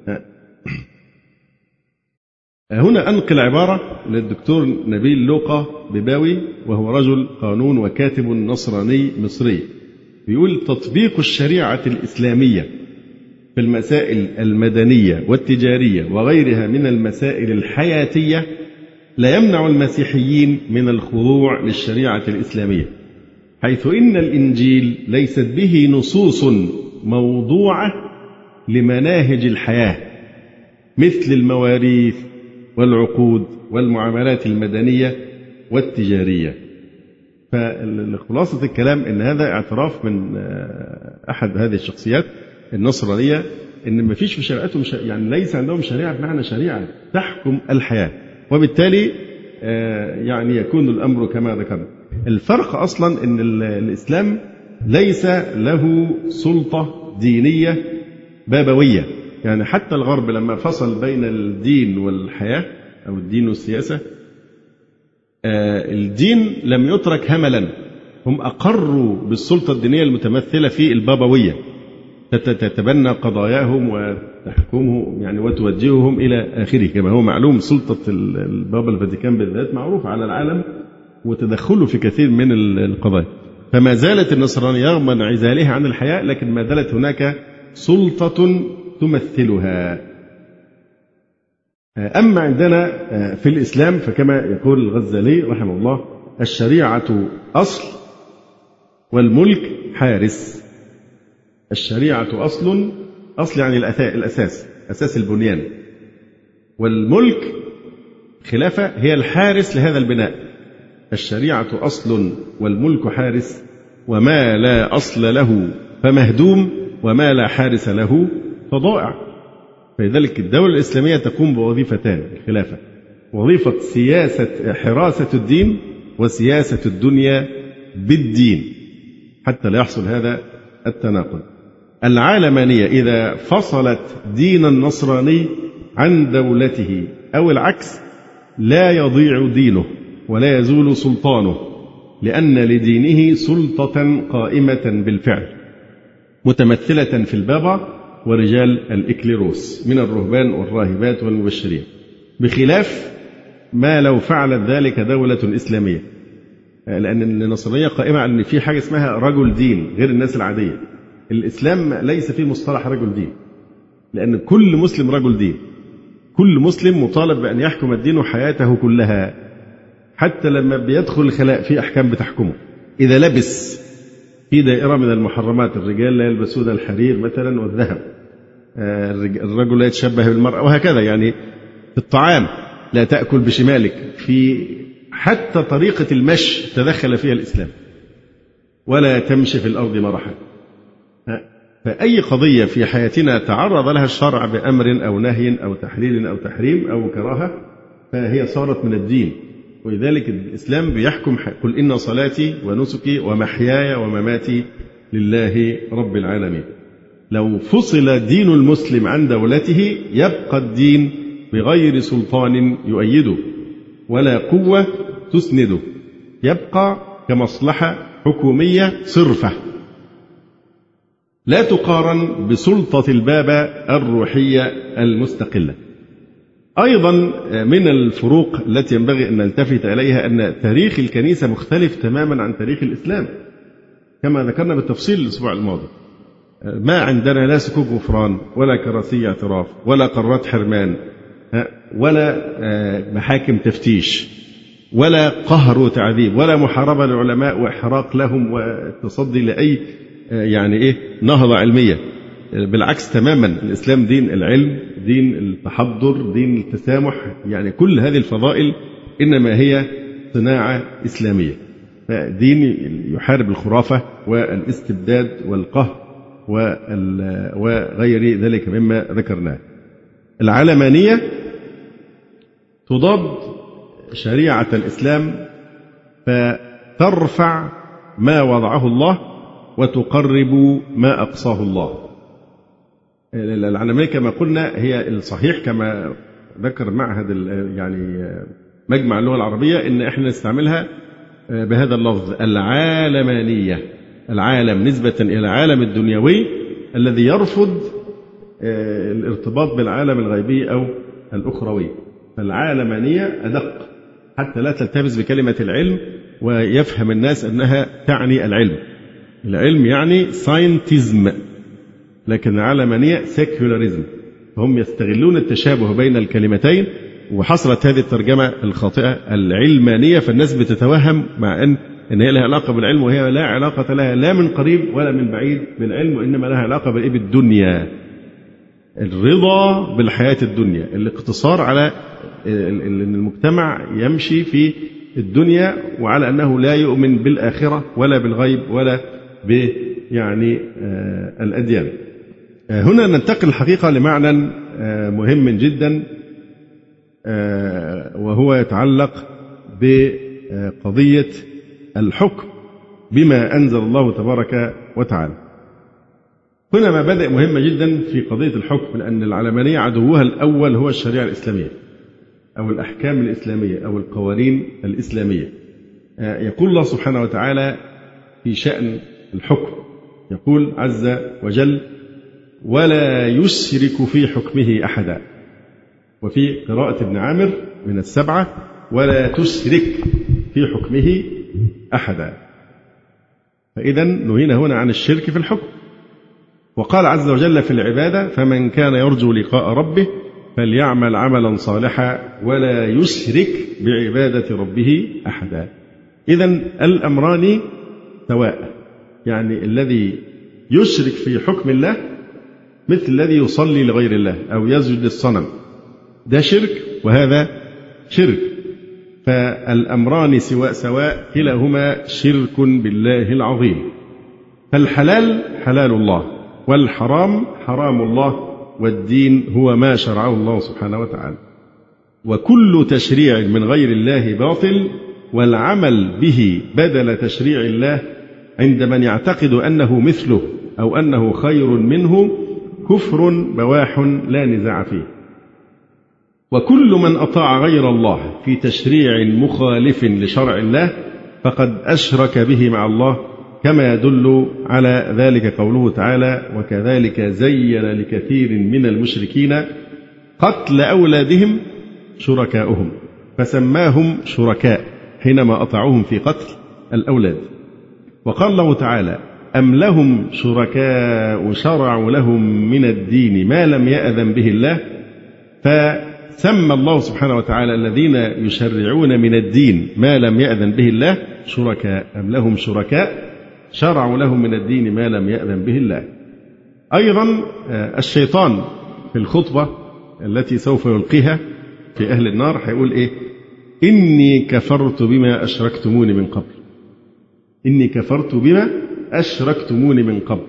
هنا أنقل عبارة للدكتور نبيل لوقا بباوي، وهو رجل قانون وكاتب نصراني مصري، بيقول: تطبيق الشريعة الإسلامية في المسائل المدنية والتجارية وغيرها من المسائل الحياتية لا يمنع المسيحيين من الخضوع للشريعة الإسلامية، حيث إن الإنجيل ليست به نصوص موضوعة لمناهج الحياة مثل المواريث والعقود والمعاملات المدنية والتجارية. فخلاصة الكلام أن هذا اعتراف من أحد هذه الشخصيات النصرانية أن ما فيش في شريعتهم يعني ليس عندهم شريعة بمعنى شريعة تحكم الحياة، وبالتالي يعني يكون الأمر كما ذكرنا. الفرق أصلا أن الإسلام ليس له سلطة دينية بابوية، يعني حتى الغرب لما فصل بين الدين والحياة أو الدين والسياسة، الدين لم يترك هملا، هم أقروا بالسلطة الدينية المتمثلة في البابوية، تتبنى قضاياهم وتحكمهم يعني وتوجههم إلى آخره. كما هو معلوم سلطة البابا الفاتيكان بالذات معروفة على العالم وتدخله في كثير من القضايا. فما زالت النصرانية رغم انعزالها عن الحياة لكن ما زالت هناك سلطة تمثلها. أما عندنا في الإسلام فكما يقول الغزالي رحمه الله: الشريعة أصل والملك حارس. الشريعة أصل، أصل يعني الأساس، أساس البنيان، والملك خلافة هي الحارس لهذا البناء. الشريعة أصل والملك حارس، وما لا أصل له فمهدوم، وما لا حارس له فضائع. فلذلك الدولة الإسلامية تقوم بوظيفتان: الخلافة، وظيفة سياسة حراسة الدين، وسياسة الدنيا بالدين، حتى لا يحصل هذا التناقض. العالمانية إذا فصلت دين النصراني عن دولته أو العكس لا يضيع دينه ولا يزول سلطانه، لأن لدينه سلطة قائمة بالفعل متمثلة في البابا ورجال الإكليروس من الرهبان والراهبات والمبشرين، بخلاف ما لو فعلت ذلك دولة إسلامية، لأن النصرانية قائمة على أن في حاجة اسمها رجل دين غير الناس العادية. الإسلام ليس فيه مصطلح رجل دين، لأن كل مسلم رجل دين، كل مسلم مطالب بأن يحكم الدين حياته كلها، حتى لما بيدخل الخلاء في أحكام بتحكمه. إذا لبس في دائرة من المحرمات، الرجال لا يلبسون الحرير مثلا والذهب، الرجل لا يتشبه بالمرأة، وهكذا. يعني في الطعام لا تأكل بشمالك، في حتى طريقة المشي تدخل فيها الإسلام، ولا تمشي في الأرض مرحا. فأي قضية في حياتنا تعرض لها الشرع بأمر أو نهي أو تحليل أو تحريم أو كراهة فهي صارت من الدين. ولذلك الإسلام بيحكم: قل إن صلاتي ونسكي ومحياي ومماتي لله رب العالمين. لو فصل دين المسلم عن دولته يبقى الدين بغير سلطان يؤيده ولا قوة تسنده، يبقى كمصلحة حكومية صرفة لا تقارن بسلطة البابا الروحية المستقلة. أيضا من الفروق التي ينبغي أن نلتفت إليها أن تاريخ الكنيسة مختلف تماما عن تاريخ الإسلام، كما ذكرنا بالتفصيل الأسبوع الماضي. ما عندنا لا سكوك غفران ولا كراسي اعتراف ولا قرارات حرمان ولا محاكم تفتيش ولا قهر وتعذيب ولا محاربة للعلماء وإحراق لهم والتصدي لأي يعني إيه نهضة علمية. بالعكس تماما، الإسلام دين العلم، دين التحضر، دين التسامح. يعني كل هذه الفضائل إنما هي صناعة إسلامية، دين يحارب الخرافة والاستبداد والقهر وغير ذلك مما ذكرناه. العلمانية تضاد شريعة الإسلام فترفع ما وضعه الله وتقرب ما أقصاه الله. العلمانية كما قلنا هي الصحيح كما ذكر معهد يعني مجمع اللغة العربية إن إحنا نستعملها بهذا اللفظ العالمانية، العالم نسبة إلى العالم الدنيوي الذي يرفض الارتباط بالعالم الغيبي أو الأخروي. فالعالمانية أدق حتى لا تلتبس بكلمة العلم ويفهم الناس أنها تعني العلم. العلم يعني ساينتيزم، لكن العلمانية سيكولاريزم، فهم يستغلون التشابه بين الكلمتين، وحصلت هذه الترجمة الخاطئة العلمانية، فالناس بتتوهم مع أن إن هي لها علاقة بالعلم، وهي لا علاقة لها لا من قريب ولا من بعيد بالعلم، وإنما لها علاقة بالدنيا، الرضا بالحياة الدنيا، الاقتصار على أن المجتمع يمشي في الدنيا وعلى أنه لا يؤمن بالآخرة ولا بالغيب ولا ب يعني الأديان. هنا ننتقل الحقيقة لمعنى مهم جدا، وهو يتعلق بقضية الحكم بما أنزل الله تبارك وتعالى. هنا مبادئ مهمة جدا في قضية الحكم، لأن العلمانية عدوها الأول هو الشريعة الإسلامية أو الأحكام الإسلامية أو القوانين الإسلامية. يقول الله سبحانه وتعالى في شأن الحكم، يقول عز وجل: ولا يشرك في حكمه أحدا. وفي قراءة ابن عامر من السبعة: ولا تشرك في حكمه أحدا. فإذا نهينا هنا عن الشرك في الحكم. وقال عز وجل في العبادة: فمن كان يرجو لقاء ربه فليعمل عملا صالحا ولا يشرك بعبادة ربه أحدا. إذن الأمران سواء، يعني الذي يشرك في حكم الله مثل الذي يصلي لغير الله أو يسجد للصنم، ده شرك وهذا شرك، فالأمران سواء سواء، كلاهما شرك بالله العظيم. فالحلال حلال الله، والحرام حرام الله، والدين هو ما شرعه الله سبحانه وتعالى. وكل تشريع من غير الله باطل، والعمل به بدل تشريع الله عند من يعتقد أنه مثله أو أنه خير منه كفر بواح لا نزاع فيه. وكل من أطاع غير الله في تشريع مخالف لشرع الله فقد أشرك به مع الله، كما يدل على ذلك قوله تعالى: وكذلك زين لكثير من المشركين قتل أولادهم شركاؤهم فسماهم شركاء حينما أطاعوهم في قتل الأولاد. وقال الله تعالى: أم لهم شركاء شرعوا لهم من الدين ما لم يأذن به الله. فسمى الله سبحانه وتعالى الذين يشرعون من الدين ما لم يأذن به الله شركاء. أم لهم شركاء شرعوا لهم من الدين ما لم يأذن به الله. أيضا الشيطان في الخطبة التي سوف يلقيها في أهل النار هيقول إيه؟ إني كفرت بما أشركتموني من قبل. إني كفرت بما أشركتموني من قبل.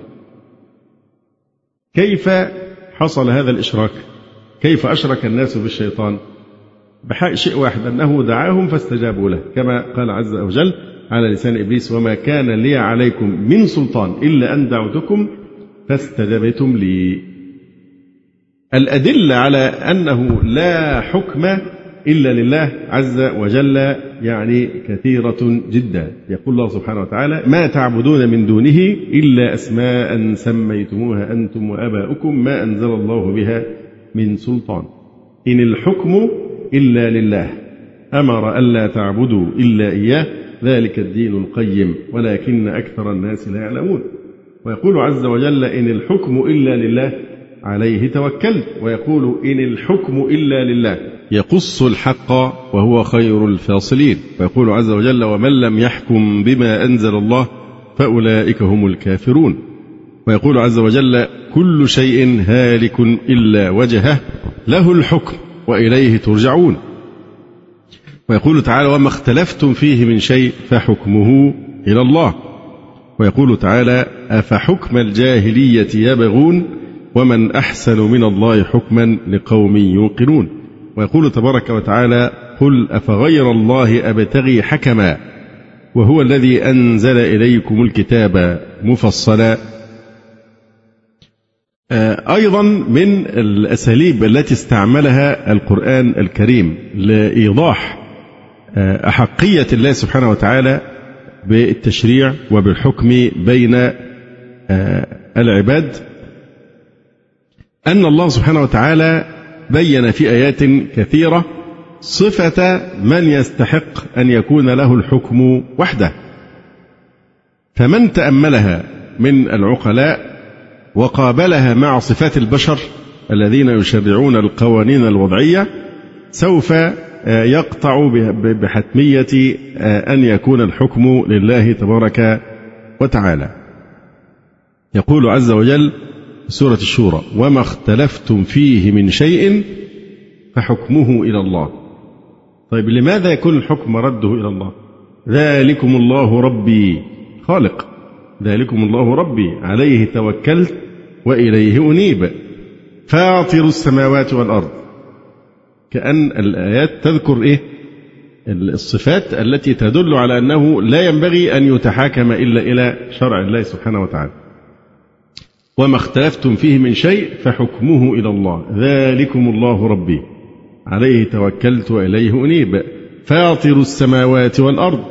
كيف حصل هذا الإشراك؟ كيف أشرك الناس بالشيطان؟ بحق شيء واحد، أنه دعاهم فاستجابوا له، كما قال عز وجل على لسان إبليس: وما كان لي عليكم من سلطان إلا أن دعوتكم فاستجبتم لي. الأدلة على أنه لا حكم إلا لله عز وجل يعني كثيرة جدا. يقول الله سبحانه وتعالى: ما تعبدون من دونه إلا أسماء سميتموها أنتم وآباؤكم ما أنزل الله بها من سلطان إن الحكم إلا لله أمر ألا تعبدوا إلا إياه ذلك الدين القيم ولكن أكثر الناس لا يعلمون. ويقول عز وجل: إن الحكم إلا لله عليه توكلت. ويقول: إن الحكم إلا لله يقص الحق وهو خير الفاصلين. ويقول عز وجل: ومن لم يحكم بما أنزل الله فأولئك هم الكافرون. ويقول عز وجل: كل شيء هالك إلا وجهه له الحكم وإليه ترجعون. ويقول تعالى: وما اختلفتم فيه من شيء فحكمه إلى الله. ويقول تعالى: أفحكم الجاهلية يبغون ومن أحسن من الله حكما لقوم يوقنون. ويقول تبارك وتعالى: قل أفغير الله أبتغي حكما وهو الذي أنزل إليكم الكتاب مفصلا. أيضا من الأساليب التي استعملها القرآن الكريم لإيضاح أحقية الله سبحانه وتعالى بالتشريع وبالحكم بين العباد أن الله سبحانه وتعالى بين في آيات كثيرة صفة من يستحق أن يكون له الحكم وحده، فمن تأملها من العقلاء وقابلها مع صفات البشر الذين يشرعون القوانين الوضعية سوف يقطع بحتمية أن يكون الحكم لله تبارك وتعالى. يقول عز وجل في سورة الشورى: وما اختلفتم فيه من شيء فحكمه إلى الله. طيب لماذا يكون الحكم رده إلى الله؟ ذلكم الله ربي خالق، ذلكم الله ربي عليه توكلت وإليه أنيب فاطر السماوات والأرض. كأن الآيات تذكر إيه؟ الصفات التي تدل على أنه لا ينبغي أن يتحاكم إلا إلى شرع الله سبحانه وتعالى. وما اختلفتم فيه من شيء فحكمه إلى الله ذلكم الله ربي عليه توكلت وإليه أنيب فاطر السماوات والأرض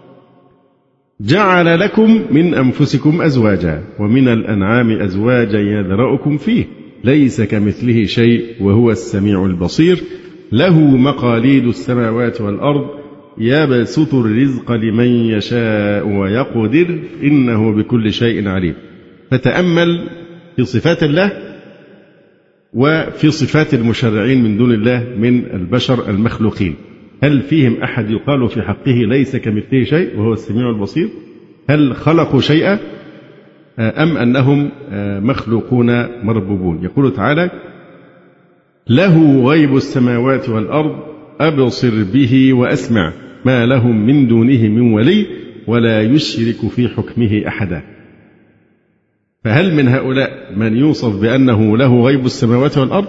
جعل لكم من أنفسكم أزواجا ومن الأنعام أزواجا يذرأكم فيه ليس كمثله شيء وهو السميع البصير له مقاليد السماوات والأرض يبسط الرزق لمن يشاء ويقدر إنه بكل شيء عليم. فتأمل في صفات الله وفي صفات المشرعين من دون الله من البشر المخلوقين، هل فيهم أحد يقال في حقه ليس كمثله شيء وهو السميع البصير؟ هل خلقوا شيئا أم أنهم مخلوقون مربوبون؟ يقول تعالى: له غيب السماوات والأرض أبصر به وأسمع ما لهم من دونه من ولي ولا يشرك في حكمه أحدا. فهل من هؤلاء من يوصف بأنه له غيب السماوات والأرض؟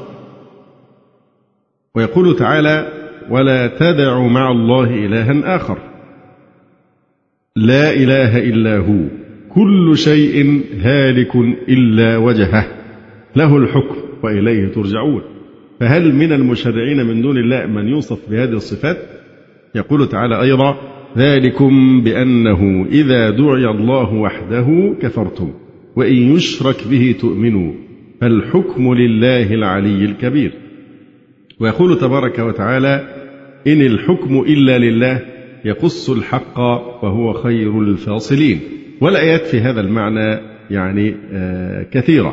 ويقول تعالى: ولا تدع مع الله إلها آخر لا إله إلا هو كل شيء هالك إلا وجهه له الحكم وإليه ترجعون. فهل من المشرعين من دون الله من يوصف بهذه الصفات؟ يقول تعالى أيضا: ذلكم بأنه إذا دعي الله وحده كفرتم وإن يشرك به تؤمنوا فالحكم لله العلي الكبير. ويقول تبارك وتعالى: إن الحكم إلا لله يقص الحق وهو خير الفاصلين. والآيات في هذا المعنى يعني كثيرة.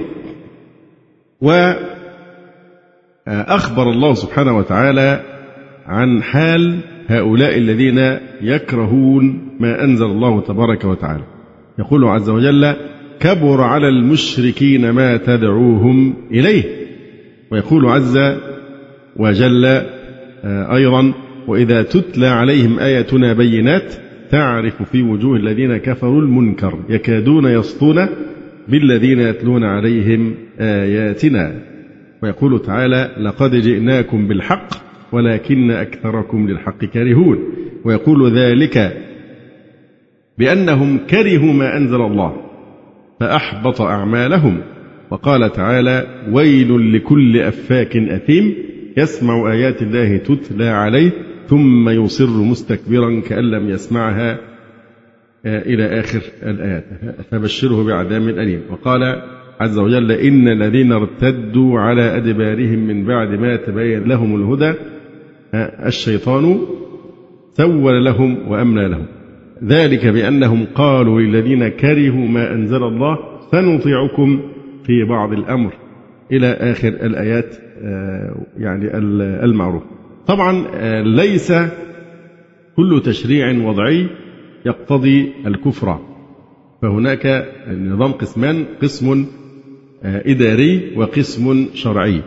وأخبر الله سبحانه وتعالى عن حال هؤلاء الذين يكرهون ما أنزل الله تبارك وتعالى. يقول عز وجل: كبر على المشركين ما تدعوهم إليه. ويقول عز وجل أيضا: وإذا تتلى عليهم آياتنا بينات تعرف في وجوه الذين كفروا المنكر يكادون يسطون بالذين يتلون عليهم آياتنا. ويقول تعالى: لقد جئناكم بالحق ولكن أكثركم للحق كارهون. ويقول ذلك بأنهم كرهوا ما أنزل الله فأحبط أعمالهم. وقال تعالى: ويل لكل أفاك أثيم يسمع آيات الله تتلى عليه ثم يصر مستكبرا كأن لم يسمعها إلى آخر الآيات فبشره بعذاب أليم. وقال عز وجل: إن الذين ارتدوا على أدبارهم من بعد ما تبين لهم الهدى الشيطان سول لهم وأملى لهم ذلك بأنهم قالوا للذين كرهوا ما أنزل الله سنطيعكم في بعض الأمر إلى آخر الآيات يعني المعروف. طبعا ليس كل تشريع وضعي يقتضي الكفر، فهناك نظام قسمان: قسم إداري وقسم شرعي.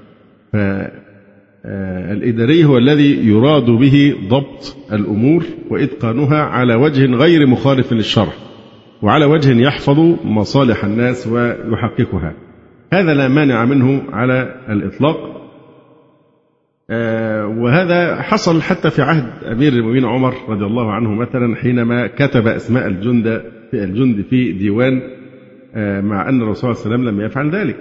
فالإداري هو الذي يراد به ضبط الأمور وإتقانها على وجه غير مخالف للشرع وعلى وجه يحفظ مصالح الناس ويحققها، هذا لا مانع منه على الإطلاق. وهذا حصل حتى في عهد أمير المؤمنين عمر رضي الله عنه مثلا حينما كتب أسماء الجند في الجند في ديوان، مع أن الرسول صلى الله عليه وسلم لم يفعل ذلك.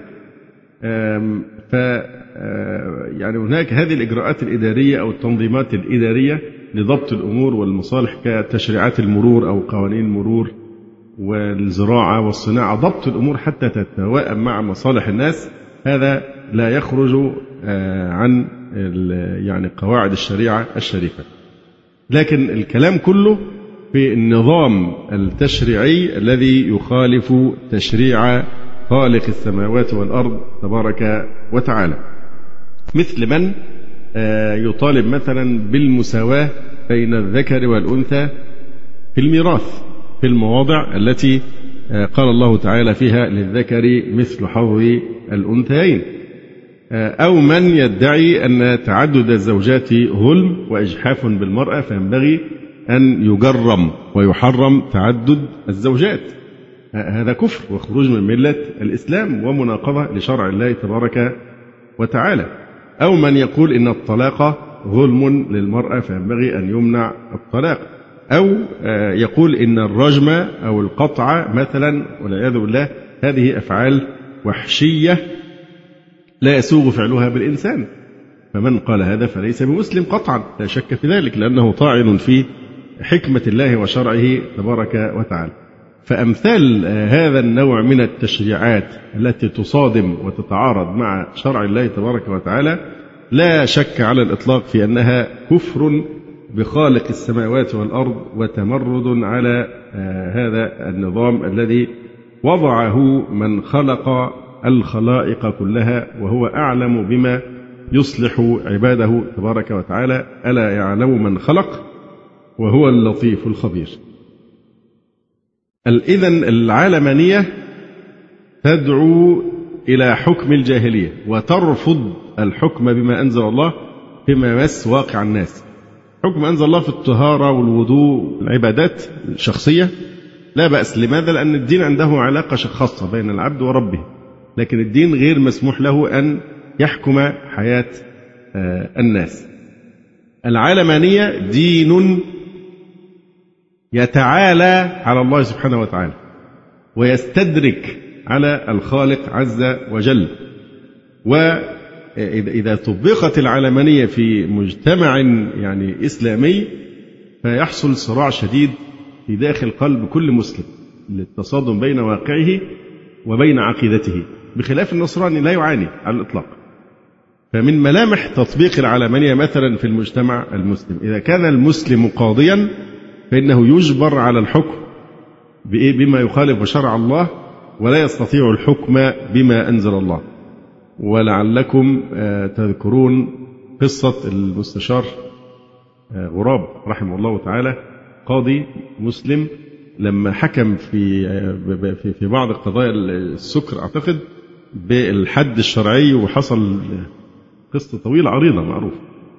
ف يعني هناك هذه الإجراءات الإدارية أو التنظيمات الإدارية لضبط الأمور والمصالح كتشريعات المرور أو قوانين المرور والزراعة والصناعة، ضبط الأمور حتى تتوائم مع مصالح الناس، هذا لا يخرج عن يعني قواعد الشريعة الشريفة. لكن الكلام كله في النظام التشريعي الذي يخالف تشريع خالق السماوات والأرض تبارك وتعالى، مثل من يطالب مثلا بالمساواة بين الذكر والأنثى في الميراث في المواضع التي قال الله تعالى فيها للذكر مثل حظ الأنثيين، أو من يدعي أن تعدد الزوجات ظلم وإجحاف بالمرأة فينبغي أن يجرم ويحرم تعدد الزوجات. هذا كفر وخروج من ملة الإسلام ومناقضة لشرع الله تبارك وتعالى. أو من يقول إن الطلاق ظلم للمرأة فينبغي أن يمنع الطلاق، أو يقول إن الرجم أو القطع مثلا والعياذ بالله هذه أفعال وحشية لا يسوغ فعلها بالإنسان، فمن قال هذا فليس بمسلم قطعا لا شك في ذلك، لأنه طاعن في حكمة الله وشرعه تبارك وتعالى. فأمثال هذا النوع من التشريعات التي تصادم وتتعارض مع شرع الله تبارك وتعالى لا شك على الإطلاق في أنها كفر بخالق السماوات والأرض وتمرد على هذا النظام الذي وضعه من خلق الخلائق كلها، وهو أعلم بما يصلح عباده تبارك وتعالى. ألا يعلم من خلق وهو اللطيف الخبير. إذن العلمانية تدعو إلى حكم الجاهلية وترفض الحكم بما أنزل الله فيما يمس واقع الناس. حكم أنزل الله في الطهارة والوضوء والعبادات الشخصية لا بأس. لماذا؟ لأن الدين عنده علاقة خاصة بين العبد وربه، لكن الدين غير مسموح له أن يحكم حياة الناس. العلمانية دين يتعالى على الله سبحانه وتعالى ويستدرك على الخالق عز وجل. وإذا طبقت العلمانية في مجتمع يعني إسلامي فيحصل صراع شديد في داخل قلب كل مسلم للتصادم بين واقعه وبين عقيدته، بخلاف النصراني لا يعاني على الإطلاق. فمن ملامح تطبيق العلمانية مثلا في المجتمع المسلم، إذا كان المسلم قاضيا فإنه يجبر على الحكم بما يخالف شرع الله ولا يستطيع الحكم بما أنزل الله. ولعلكم تذكرون قصة المستشار غراب رحمه الله تعالى، قاضي مسلم لما حكم في في بعض قضايا السكر أعتقد بالحد الشرعي، وحصل قصة طويلة عريضة معروفة.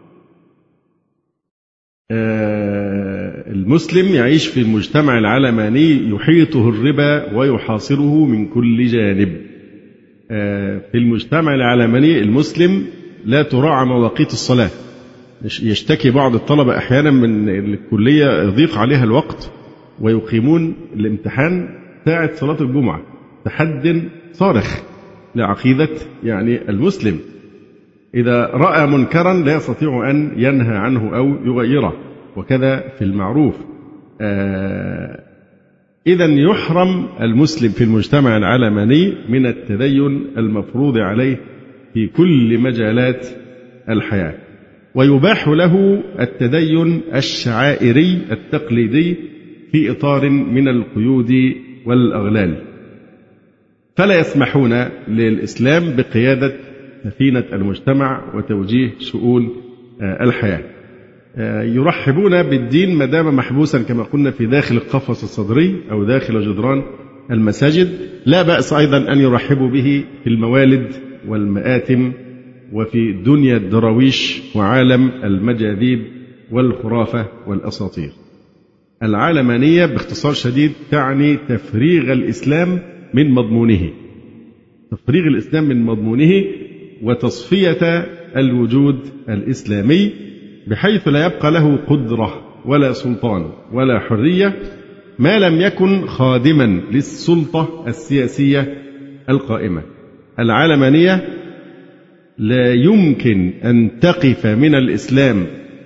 المسلم يعيش في المجتمع العلماني يحيطه الربا ويحاصره من كل جانب. في المجتمع العلماني المسلم لا تراعى مواقيت الصلاة. يشتكي بعض الطلبة أحيانا من الكلية يضيق عليها الوقت ويقيمون الامتحان ساعة صلاة الجمعة، تحد صارخ لعقيدة يعني المسلم. إذا رأى منكرا لا يستطيع أن ينهى عنه أو يغيره، وكذا في المعروف. آه إذن يحرم المسلم في المجتمع العلماني من التدين المفروض عليه في كل مجالات الحياة، ويباح له التدين الشعائري التقليدي في إطار من القيود والأغلال، فلا يسمحون للإسلام بقيادة سفينة المجتمع وتوجيه شؤون الحياة. يرحبون بالدين ما دام محبوسا كما قلنا في داخل القفص الصدري أو داخل جدران المساجد. لا بأس أيضا أن يرحبوا به في الموالد والمآتم وفي دنيا الدراويش وعالم المجاذيب والخرافة والأساطير. العلمانية باختصار شديد تعني تفريغ الإسلام من مضمونه، تفريغ الإسلام من مضمونه وتصفية الوجود الإسلامي بحيث لا يبقى له قدرة ولا سلطان ولا حرية ما لم يكن خادما للسلطة السياسية القائمة. العلمانية لا يمكن أن تقف من الإسلام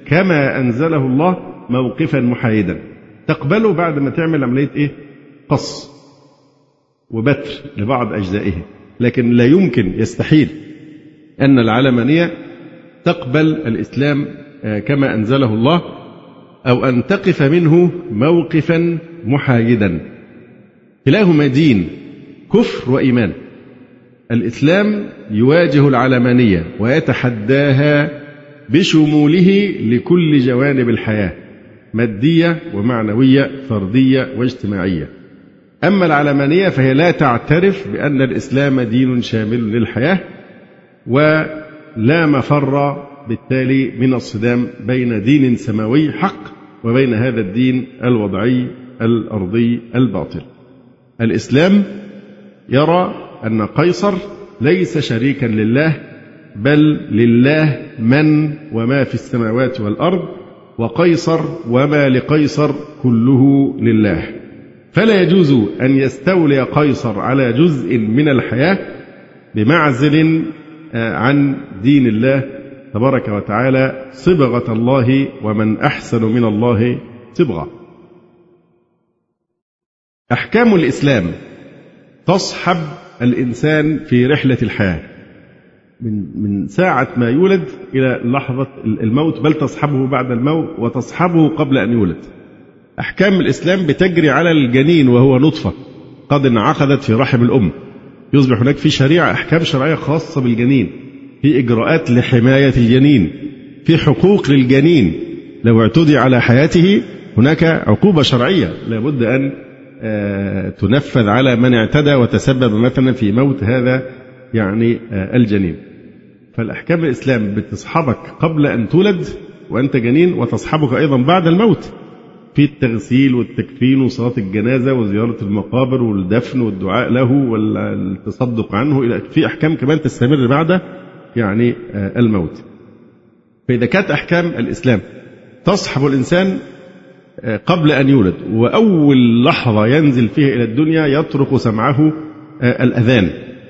كما أنزله الله موقفا محايدا، تقبله بعد ما تعمل عملية إيه؟ قص وبتر لبعض أجزائه. لكن لا يمكن، يستحيل أن العلمانية تقبل الإسلام كما أنزله الله أو أن تقف منه موقفا محايدا. كلاهما دين كفر وإيمان. الإسلام يواجه العلمانية ويتحداها بشموله لكل جوانب الحياة، مادية ومعنوية، فردية واجتماعية. أما العلمانية فهي لا تعترف بأن الإسلام دين شامل للحياة، ولا مفر بالتالي من الصدام بين دين سماوي حق وبين هذا الدين الوضعي الأرضي الباطل. الإسلام يرى أن قيصر ليس شريكا لله، بل لله من وما في السماوات والأرض، وقيصر وما لقيصر كله لله. فلا يجوز أن يستولي قيصر على جزء من الحياة بمعزل عن دين الله تبارك وتعالى، صبغة الله ومن أحسن من الله صبغة. أحكام الإسلام تصحب الإنسان في رحلة الحياة من من ساعة ما يولد إلى لحظة الموت، بل تصحبه بعد الموت وتصحبه قبل أن يولد. أحكام الإسلام بتجري على الجنين وهو نطفة قد انعقدت في رحم الأم، يصبح هناك في شريعة أحكام شرعية خاصة بالجنين، في إجراءات لحماية الجنين، في حقوق للجنين، لو اعتدي على حياته هناك عقوبة شرعية لابد أن تنفذ على من اعتدى وتسبب مثلا في موت هذا يعني الجنين. فالأحكام الإسلام بتصحبك قبل أن تولد وأنت جنين، وتصحبك أيضا بعد الموت في التغسيل والتكفين وصلاة الجنازة وزيارة المقابر والدفن والدعاء له والتصدق عنه، إلى في أحكام كمان تستمر بعد يعني الموت. فإذا كانت أحكام الإسلام تصحب الإنسان قبل أن يولد، وأول لحظة ينزل فيها إلى الدنيا يطرق سمعه الأذان،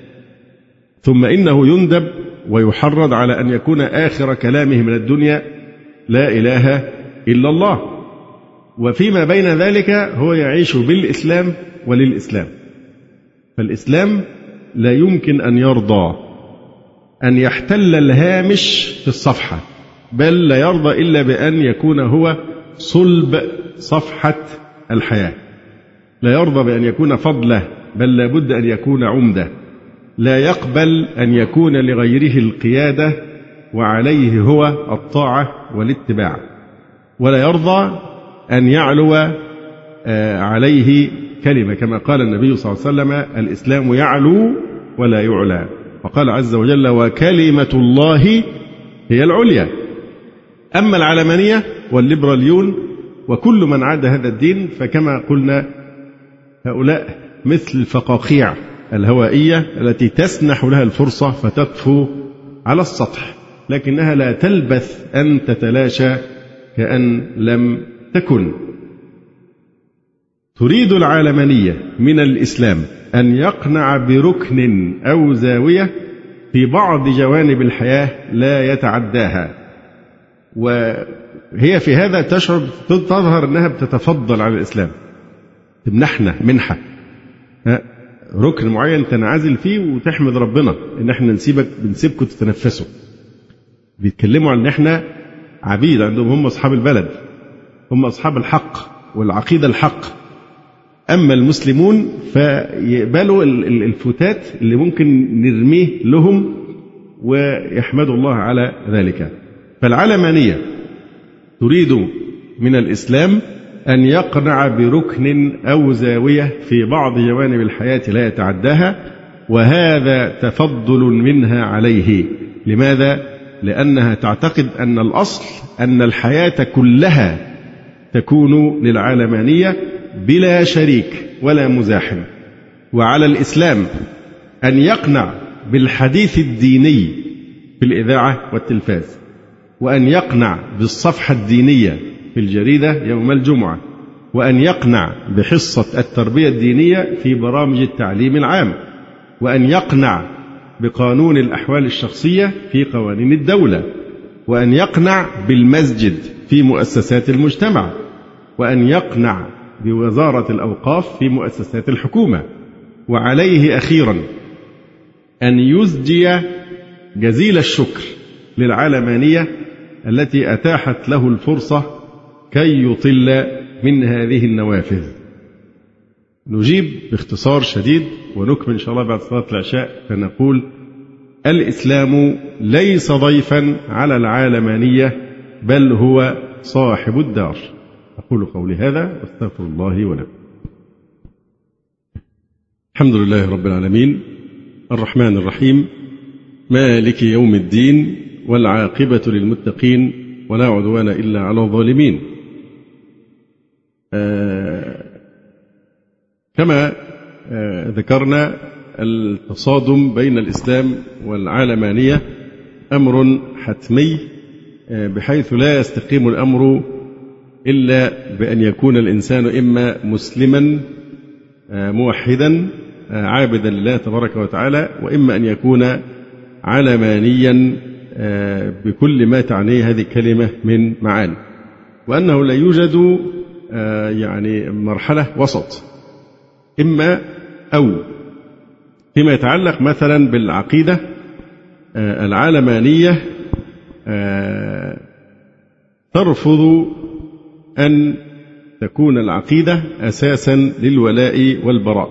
ثم إنه يندب ويحرض على أن يكون آخر كلامه من الدنيا لا إله إلا الله، وفيما بين ذلك هو يعيش بالإسلام وللإسلام. فالإسلام لا يمكن أن يرضى أن يحتل الهامش في الصفحة، بل لا يرضى إلا بأن يكون هو صلب صفحة الحياة. لا يرضى بأن يكون فضله، بل لا بد أن يكون عمدة. لا يقبل أن يكون لغيره القيادة وعليه هو الطاعة والاتباع، ولا يرضى أن يعلو عليه كلمة، كما قال النبي صلى الله عليه وسلم: الإسلام يعلو ولا يعلى. وقال عز وجل: وكلمة الله هي العليا. أما العلمانية والليبراليون وكل من عاد هذا الدين فكما قلنا هؤلاء مثل الفقاقيع الهوائية التي تسنح لها الفرصة فتطفو على السطح، لكنها لا تلبث أن تتلاشى كأن لم تكن. تريد العلمانية من الإسلام أن يقنع بركن أو زاوية في بعض جوانب الحياة لا يتعداها، وهي في هذا تشعر تظهر أنها بتتفضل على الإسلام، تمنحنا منحة ركن معين تنعزل فيه وتحمد ربنا إن احنا نسيبك بنسيبكم تتنفسوا. بيتكلموا عن ان احنا عبيد عندهم، هم أصحاب البلد، هم أصحاب الحق والعقيدة الحق. أما المسلمون فيقبلوا الفتات اللي ممكن نرميه لهم ويحمدوا الله على ذلك. فالعلمانية تريد من الإسلام أن يقنع بركن أو زاوية في بعض جوانب الحياة لا يتعداها، وهذا تفضل منها عليه. لماذا؟ لأنها تعتقد أن الأصل أن الحياة كلها تكون للعلمانية بلا شريك ولا مزاحم، وعلى الإسلام أن يقنع بالحديث الديني في الإذاعة والتلفاز، وأن يقنع بالصفحة الدينية في الجريدة يوم الجمعة، وأن يقنع بحصة التربية الدينية في برامج التعليم العام، وأن يقنع بقانون الأحوال الشخصية في قوانين الدولة، وأن يقنع بالمسجد في مؤسسات المجتمع، وأن يقنع بوزارة الأوقاف في مؤسسات الحكومة. وعليه أخيرا أن يزجي جزيل الشكر للعلمانية التي أتاحت له الفرصة كي يطل من هذه النوافذ. نجيب باختصار شديد ونكمل إن شاء الله بعد صلاة العشاء، فنقول: الإسلام ليس ضيفا على العلمانية، بل هو صاحب الدار. أقول قولي هذا واستغفر الله ولكم. الحمد لله رب العالمين، الرحمن الرحيم، مالك يوم الدين، والعاقبة للمتقين، ولا عدوان إلا على الظالمين. آه كما آه ذكرنا، التصادم بين الإسلام والعلمانية أمر حتمي، آه بحيث لا يستقيم الأمر إلا بأن يكون الإنسان إما مسلما آه موحدا آه عابدا لله تبارك وتعالى، وإما أن يكون علمانيا آه بكل ما تعنيه هذه الكلمة من معاني، وأنه لا يوجد آه يعني مرحلة وسط، إما أو. فيما يتعلق مثلا بالعقيدة، آه العلمانية آه ترفض أن تكون العقيدة أساسا للولاء والبراء،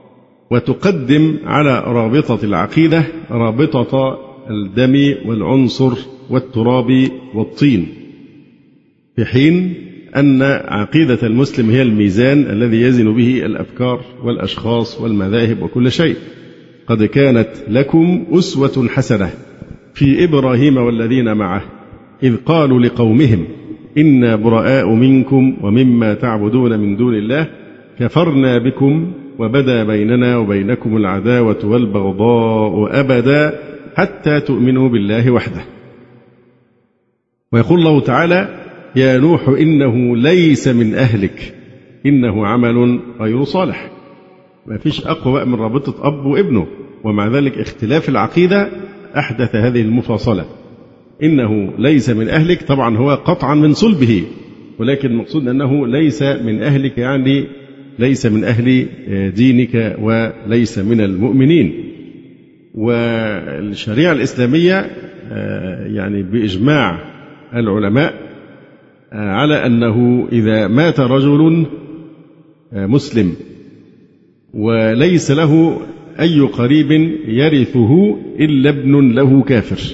وتقدم على رابطة العقيدة رابطة الدم والعنصر والتراب والطين، في حين أن عقيدة المسلم هي الميزان الذي يزن به الأفكار والأشخاص والمذاهب وكل شيء. قد كانت لكم أسوة حسنة في إبراهيم والذين معه إذ قالوا لقومهم إنا براء منكم ومما تعبدون من دون الله كفرنا بكم وبدا بيننا وبينكم العداوة والبغضاء أبدا حتى تؤمنوا بالله وحده. ويقول الله تعالى: يا نوح إنه ليس من أهلك إنه عمل غير صالح. ما فيش أقوى من رابطة أب وابنه، ومع ذلك اختلاف العقيدة أحدث هذه المفاصلة. إنه ليس من أهلك، طبعا هو قطعا من صلبه، ولكن المقصود أنه ليس من أهلك، يعني ليس من أهل دينك وليس من المؤمنين. والشريعة الإسلامية يعني بإجماع العلماء على أنه إذا مات رجل مسلم وليس له أي قريب يرثه إلا ابن له كافر،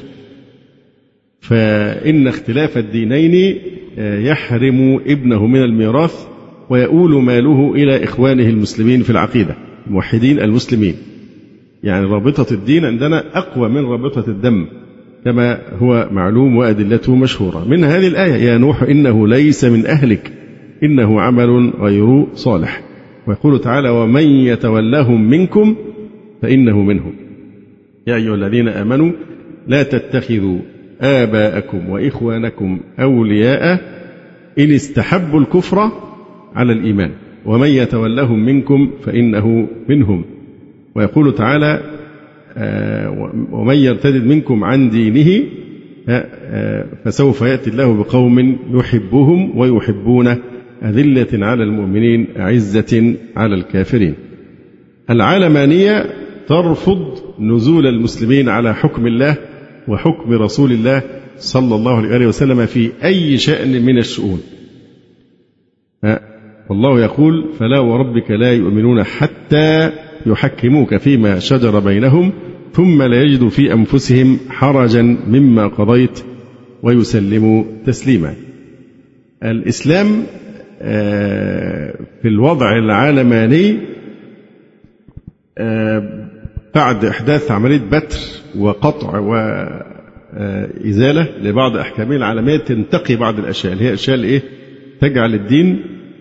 فإن اختلاف الدينين يحرم ابنه من الميراث ويؤول ماله إلى إخوانه المسلمين في العقيدة الموحدين المسلمين. يعني رابطة الدين عندنا أقوى من رابطة الدم كما هو معلوم وأدلته مشهورة. من هذه الآية: يا نوح إنه ليس من أهلك إنه عمل غير صالح. ويقول تعالى: ومن يتولهم منكم فإنه منهم. يا أيها الذين آمنوا لا تتخذوا آباءكم وإخوانكم أولياء إن استحبوا الكفر على الإيمان ومن يتولهم منكم فإنه منهم. ويقول تعالى: ومن يرتد منكم عن دينه فسوف يأتي الله بقوم يحبهم ويحبونه أذلة على المؤمنين أعزة على الكافرين. العلمانية ترفض نزول المسلمين على حكم الله وحكم رسول الله صلى الله عليه وسلم في أي شأن من الشؤون. والله يقول: فلا وربك لا يؤمنون حتى يحكموك فيما شجر بينهم ثم لا يجدوا في أنفسهم حرجا مما قضيت ويسلموا تسليما. الإسلام في الوضع العلماني بعد إحداث عملية بتر وقطع وإزالة لبعض أحكامه العالمية تنتقي بعض الأشياء، اللي هي أشياء إيه تجعل الدين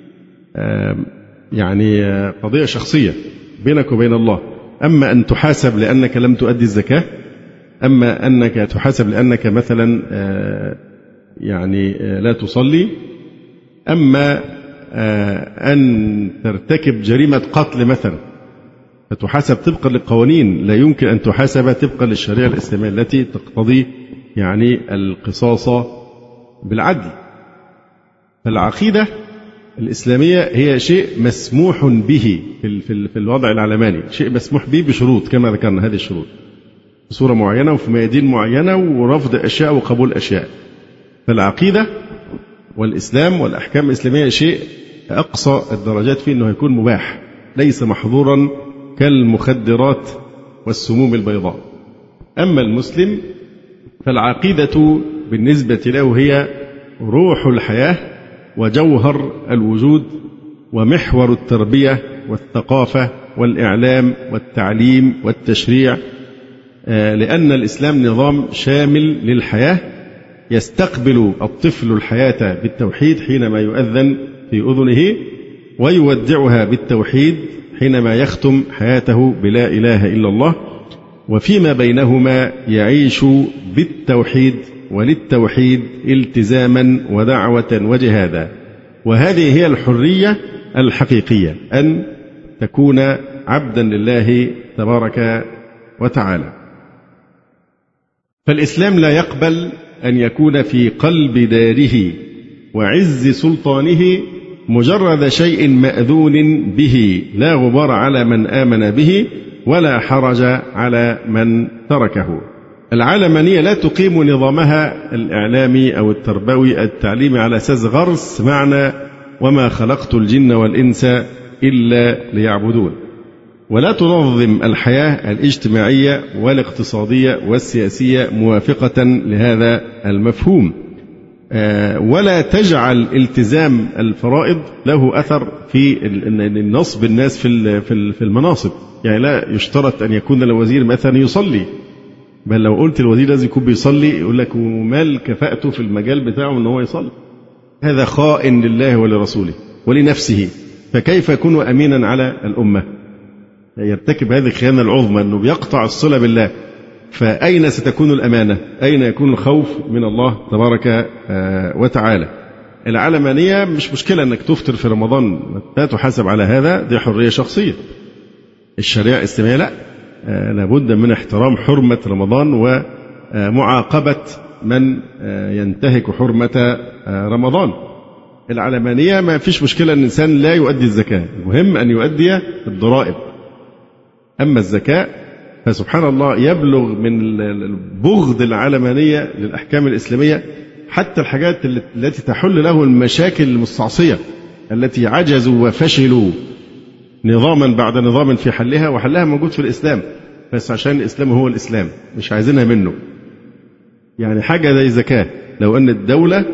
يعني قضية شخصية بينك وبين الله. أما أن تحاسب لأنك لم تؤدي الزكاة، أما أنك تحاسب لأنك مثلا يعني لا تصلي، أما أن ترتكب جريمة قتل مثلا فتحاسب طبقا للقوانين، لا يمكن أن تحاسب طبقا للشريعة الإسلامية التي تقتضي يعني القصاص بالعدل. فالعقيدة الإسلامية هي شيء مسموح به في الوضع العلماني، شيء مسموح به بشروط كما ذكرنا هذه الشروط بصورة معينة وفي ميادين معينة ورفض أشياء وقبول أشياء. فالعقيدة والإسلام والأحكام الإسلامية شيء أقصى الدرجات فيه أنه يكون مباح، ليس محظورا كالمخدرات والسموم البيضاء. أما المسلم فالعقيدة بالنسبة له هي روح الحياة وجوهر الوجود ومحور التربية والثقافة والإعلام والتعليم والتشريع، لأن الإسلام نظام شامل للحياة يستقبل الطفل الحياة بالتوحيد حينما يؤذن في أذنه، ويودعها بالتوحيد حينما يختم حياته بلا إله إلا الله، وفيما بينهما يعيش بالتوحيد وللتوحيد التزاما ودعوة وجهادا. وهذه هي الحرية الحقيقية، أن تكون عبدا لله تبارك وتعالى. فالإسلام لا يقبل أن يكون في قلب داره وعز سلطانه مجرد شيء مأذون به لا غبار على من آمن به ولا حرج على من تركه. العلمانية لا تقيم نظامها الإعلامي أو التربوي التعليمي على أساس غرس معنى وما خلقت الجن والإنس إلا ليعبدون، ولا تنظم الحياة الاجتماعية والاقتصادية والسياسية موافقة لهذا المفهوم، ولا تجعل التزام الفرائض له أثر في نصب الناس في المناصب. يعني لا يشترط أن يكون الوزير مثلا يصلي، بل لو قلت الوزير لازم يكون بيصلي يقول لك ومال كفاءته في المجال بتاعه أنه هو يصلي، هذا خائن لله ولرسوله ولنفسه، فكيف يكون أمينا على الأمة؟ يرتكب هذه الخيانة العظمى أنه بيقطع الصلة بالله. فأين ستكون الأمانة؟ أين يكون الخوف من الله تبارك وتعالى؟ العلمانية مش مشكلة أنك تفطر في رمضان، لا تحاسب على هذا، دي حرية شخصية. الشريعة الإسلامية لا، لابد من احترام حرمة رمضان ومعاقبة من ينتهك حرمة رمضان. العلمانية ما فيش مشكلة أن الإنسان لا يؤدي الزكاة، المهم أن يؤدي الضرائب. أما الزكاة فسبحان الله يبلغ من بغض العلمانية للأحكام الإسلامية حتى الحاجات التي تحل له المشاكل المستعصية التي عجزوا وفشلوا نظاما بعد نظام في حلها، وحلها موجود في الإسلام، بس عشان الإسلام هو الإسلام مش عايزينها منه. يعني حاجة زي الزكاة، لو أن الدولة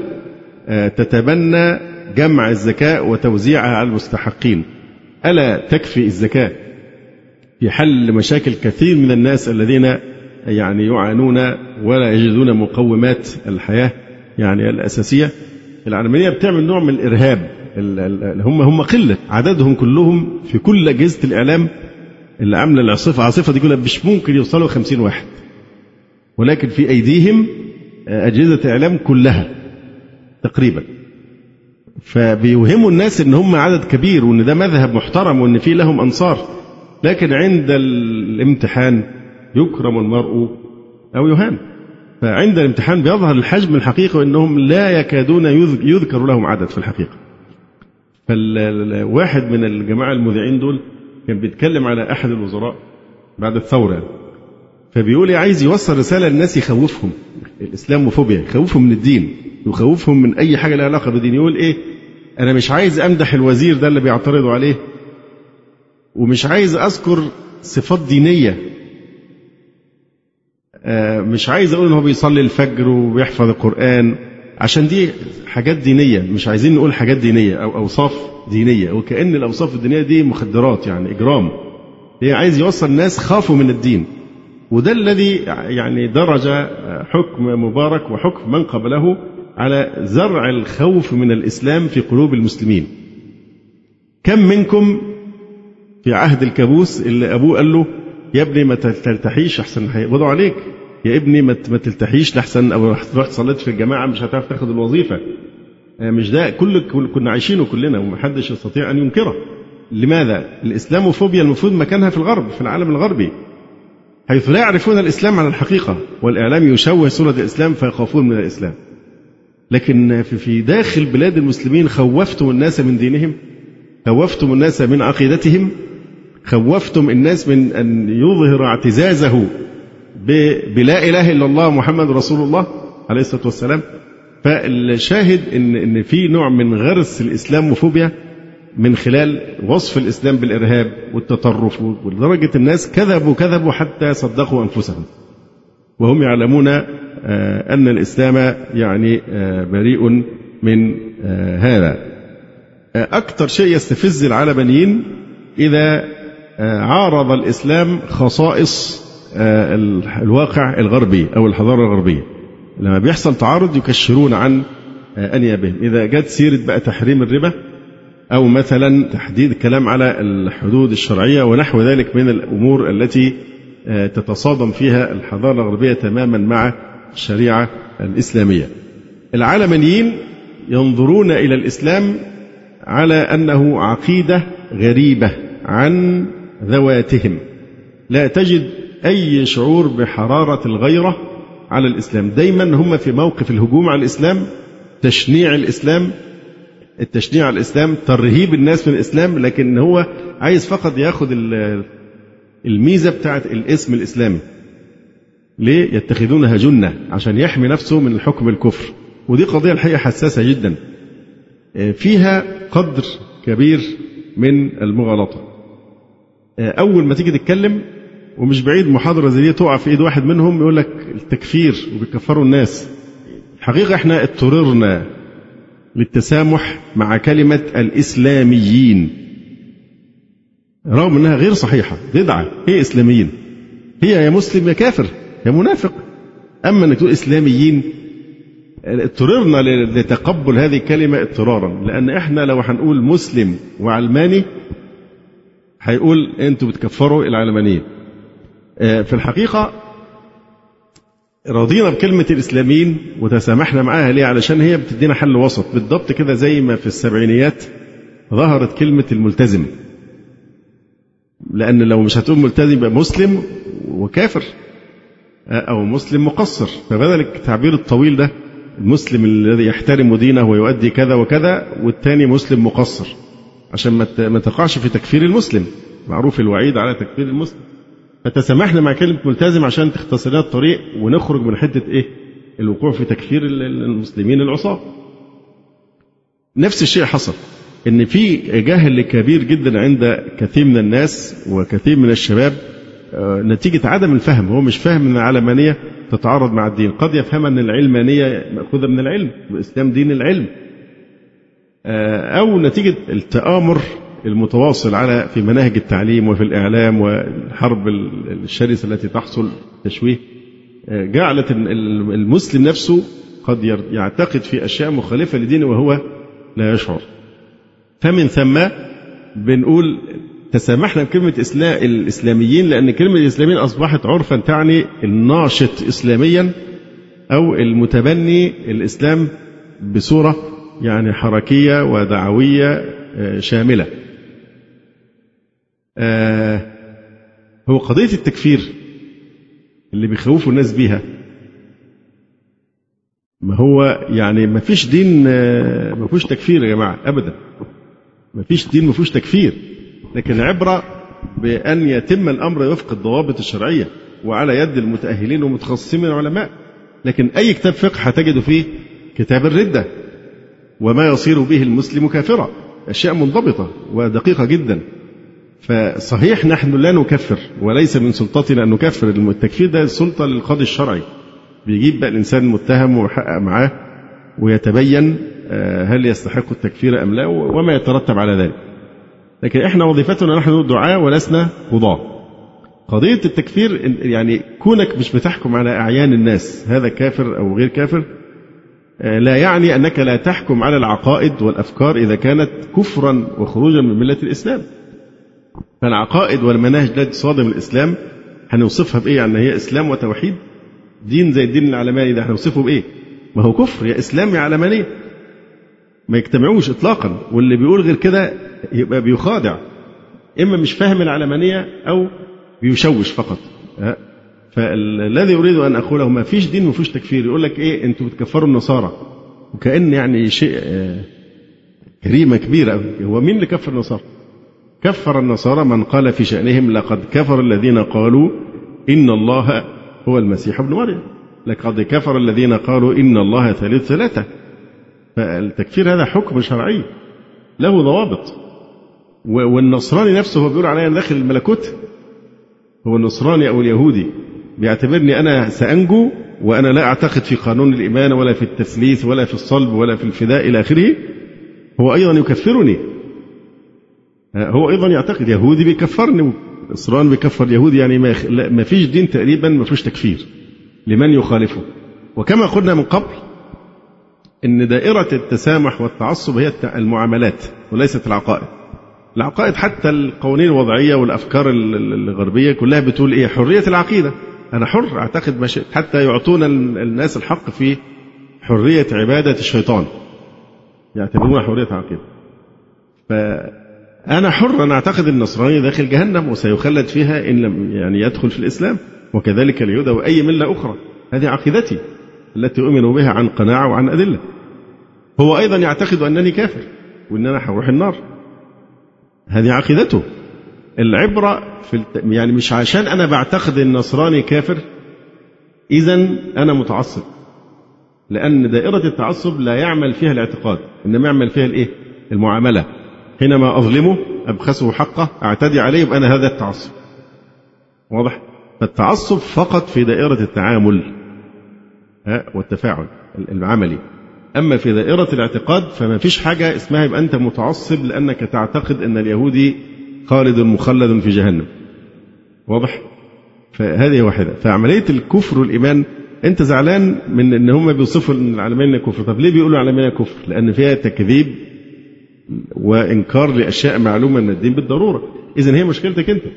تتبنى جمع الزكاة وتوزيعها على المستحقين، ألا تكفي الزكاة في حل مشاكل كثير من الناس الذين يعني يعانون ولا يجدون مقومات الحياة يعني الأساسية؟ العلمانية بتعمل نوع من الإرهاب، هم هم قلة عددهم كلهم في كل أجهزة الإعلام اللي عاملة العاصفة عاصفة دي كلها مش ممكن يوصلوا خمسين واحد، ولكن في أيديهم أجهزة الإعلام كلها تقريبا، فبيوهموا الناس إن هم عدد كبير وإن ده مذهب محترم وإن فيه لهم أنصار، لكن عند الامتحان يكرم المرء أو يهان. فعند الامتحان بيظهر الحجم الحقيقي وإنهم لا يكادون يذكر لهم عدد في الحقيقة. فالواحد من الجماعة المذيعين دول كان بيتكلم على أحد الوزراء بعد الثورة، فبيقول عايز يوصل رسالة للناس يخوفهم، الإسلاموفوبيا، يخوفهم من الدين ويخوفهم من أي حاجة لها علاقة بالدين. يقول إيه؟ أنا مش عايز أمدح الوزير ده اللي بيعترضوا عليه، ومش عايز أذكر صفات دينية، مش عايز أقول إنه بيصلي الفجر وبيحفظ القرآن عشان دي حاجات دينية، مش عايزين نقول حاجات دينية أو أوصاف دينية، وكأن الأوصاف الدينية دي مخدرات يعني إجرام. هي عايز يوصل الناس خافوا من الدين، وده الذي يعني درج حكم مبارك وحكم من قبله على زرع الخوف من الإسلام في قلوب المسلمين. كم منكم في عهد الكابوس اللي أبوه قال له يا ابني ما تلتحيش أحسن هيقبضوا عليك، يا ابني ما تلتحيش لحسن أو رحت صليت في الجماعة مش هتعرف تاخد الوظيفة. مش ده كل كنا عايشينه كلنا ومحدش يستطيع أن ينكره. لماذا؟ الإسلاموفوبيا المفروض مكانها في الغرب، في العالم الغربي. حيث لا يعرفون الإسلام على الحقيقة، والإعلام يشوه صورة الإسلام فيخافون من الإسلام. لكن في داخل بلاد المسلمين خوفتم الناس من دينهم، خوفتم الناس من عقيدتهم، خوفتم الناس من أن يظهر اعتزازه بلا إله إلا الله محمد رسول الله عليه الصلاة والسلام. فالشاهد إن إن في نوع من غرس الإسلاموفوبيا من خلال وصف الإسلام بالإرهاب والتطرف، ولدرجة الناس كذبوا كذبوا حتى صدقوا أنفسهم وهم يعلمون أن الإسلام يعني بريء من هذا. أكثر شيء يستفز العلمانيين إذا عارض الإسلام خصائص الواقع الغربي أو الحضارة الغربية. لما بيحصل تعارض يكشرون عن أنيابهم. إذا جت سيرة بقى تحريم الربا أو مثلا تحديد الكلام على الحدود الشرعية ونحو ذلك من الأمور التي تتصادم فيها الحضارة الغربية تماما مع الشريعة الإسلامية، العلمانيين ينظرون إلى الإسلام على أنه عقيدة غريبة عن ذواتهم، لا تجد أي شعور بحرارة الغيرة على الإسلام. دايما هم في موقف الهجوم على الإسلام، تشنيع الإسلام، التشنيع على الإسلام، ترهيب الناس من الإسلام، لكن هو عايز فقط ياخد الميزة بتاعت الاسم الإسلامي. ليه؟ يتخذونها جنة عشان يحمي نفسه من الحكم الكفر. ودي قضية الحقيقة حساسة جدا، فيها قدر كبير من المغالطة. أول ما تيجي تتكلم، ومش بعيد محاضرة زي دي تقع في إيد واحد منهم يقول لك التكفير وبيكفروا الناس. الحقيقة احنا اضطررنا للتسامح مع كلمة الإسلاميين رغم أنها غير صحيحة، بدعة. هي إسلاميين، هي يا مسلم يا كافر يا منافق. أما أن تقول إسلاميين، اضطررنا لتقبل هذه الكلمة اضطرارا، لأن احنا لو هنقول مسلم وعلماني هيقول أنتوا بتكفروا العلمانيين. في الحقيقة رضينا بكلمة الإسلاميين وتسامحنا معاها. ليه؟ علشان هي بتدينا حل وسط بالضبط كده، زي ما في السبعينيات ظهرت كلمة الملتزم. لأن لو مش هتقول ملتزم يبقى مسلم وكافر أو مسلم مقصر، فبدل التعبير الطويل ده المسلم الذي يحترم دينه ويؤدي كذا وكذا، والتاني مسلم مقصر، عشان ما تقعش في تكفير المسلم، معروف الوعيد على تكفير المسلم. فتسامحنا مع كلمة ملتزم عشان تختصر لنا الطريق ونخرج من حدة إيه؟ الوقوع في تكفير المسلمين العصاة. نفس الشيء حصل، إن في جهل كبير جدا عند كثير من الناس وكثير من الشباب نتيجة عدم الفهم. هو مش فاهم أن العلمانية تتعارض مع الدين، قد يفهم أن العلمانية مأخوذة من العلم، والإسلام دين العلم، أو نتيجة التآمر المتواصل على في مناهج التعليم وفي الإعلام والحرب الشرسة التي تحصل تشويه، جعلت المسلم نفسه قد يعتقد في أشياء مخالفة لدينه وهو لا يشعر. فمن ثم بنقول تسامحنا بكلمة الإسلاميين، لأن كلمة الإسلاميين أصبحت عرفا تعني الناشط إسلاميا أو المتبني الإسلام بصورة يعني حركية ودعوية شاملة. هو قضية التكفير اللي بيخوفوا الناس بيها، ما هو يعني ما فيش دين ما فيهوش تكفير يا جماعة أبدا، ما فيش دين ما فيهوش تكفير، لكن العبرة بأن يتم الأمر وفق الضوابط الشرعية وعلى يد المتأهلين والمتخصصين من العلماء. لكن أي كتاب فقه هتجد فيه كتاب الردة وما يصير به المسلم كافرا، أشياء منضبطة ودقيقة جدا. فصحيح نحن لا نكفر وليس من سلطتنا أن نكفر، التكفير ده سلطة للقاضي الشرعي، بيجيب بقى الإنسان المتهم ويحقق معاه ويتبين هل يستحق التكفير أم لا وما يترتب على ذلك. لكن إحنا وظيفتنا نحن دعاء ولسنا قضاة. قضية التكفير يعني كونك مش بتحكم على أعيان الناس هذا كافر أو غير كافر لا يعني أنك لا تحكم على العقائد والأفكار إذا كانت كفرا وخروجا من ملة الإسلام. فالعقائد والمناهج التي تصادم الإسلام هنوصفها بإيه؟ يعني هي إسلام وتوحيد، دين زي الدين العلماني ده هنوصفه بإيه؟ ما هو كفر، يا إسلام يا علمانية، ما يجتمعوش إطلاقا. واللي بيقول غير كده يبقى بيخادع، إما مش فاهم العلمانية أو بيشوش فقط. فالذي أريد أن أقوله ما فيش دين ما فيش تكفير. يقول لك إيه أنتوا بتكفروا النصارى، وكأن يعني شيء كريمة كبيرة. هو مين اللي كفر النصارى؟ كفر النصارى من قال في شأنهم لقد كفر الذين قالوا إن الله هو المسيح ابن مريم، لقد كفر الذين قالوا إن الله ثالث ثلاثة. فالتكفير هذا حكم شرعي له ضوابط. والنصراني نفسه هو بيقول عليا داخل الملكوت، هو النصراني أو اليهودي بيعتبرني أنا سأنجو وأنا لا أعتقد في قانون الإيمان ولا في التثليث ولا في الصلب ولا في الفداء إلى آخره، هو أيضا يكفرني. هو أيضا يعتقد يهودي بيكفرني، نصراني بيكفر يهودي، يعني ما فيش دين تقريبا ما فيش تكفير لمن يخالفه. وكما قلنا من قبل إن دائرة التسامح والتعصب هي المعاملات وليست العقائد. العقائد حتى القوانين الوضعية والأفكار الغربية كلها بتقول إيه؟ حرية العقيدة، أنا حر أعتقد ما شئت، حتى يعطون الناس الحق في حرية عبادة الشيطان، يعتبرونها حرية عقيدة. فأنا حر أنا أعتقد النصراني داخل جهنم وسيخلد فيها إن لم يعني يدخل في الإسلام، وكذلك اليهود وأي ملة أخرى. هذه عقيدتي التي أؤمن بها عن قناعة وعن أدلة. هو أيضا يعتقد أنني كافر وأن أنا هروح النار، هذه عقيدته. العبرة في الت... يعني مش عشان أنا بعتقد النصراني كافر إذن أنا متعصب، لأن دائرة التعصب لا يعمل فيها الاعتقاد، إنما يعمل فيها الإيه؟ المعاملة. حينما أظلمه أبخسه حقه أعتدي عليه يبقى أنا هذا التعصب. واضح؟ فالتعصب فقط في دائرة التعامل والتفاعل العملي. أما في دائرة الاعتقاد فما فيش حاجة اسمها يبقى أنت متعصب لأنك تعتقد أن اليهودي خالد مخلد في جهنم. واضح؟ فهذه واحدة. فعملية الكفر والإيمان أنت زعلان من أن هم بيوصفوا أن العالمين كفر. طب ليه بيقولوا العالمين كفر؟ لأن فيها تكذيب وإنكار لأشياء معلومة من الدين بالضرورة. إذن هي مشكلتك أنت.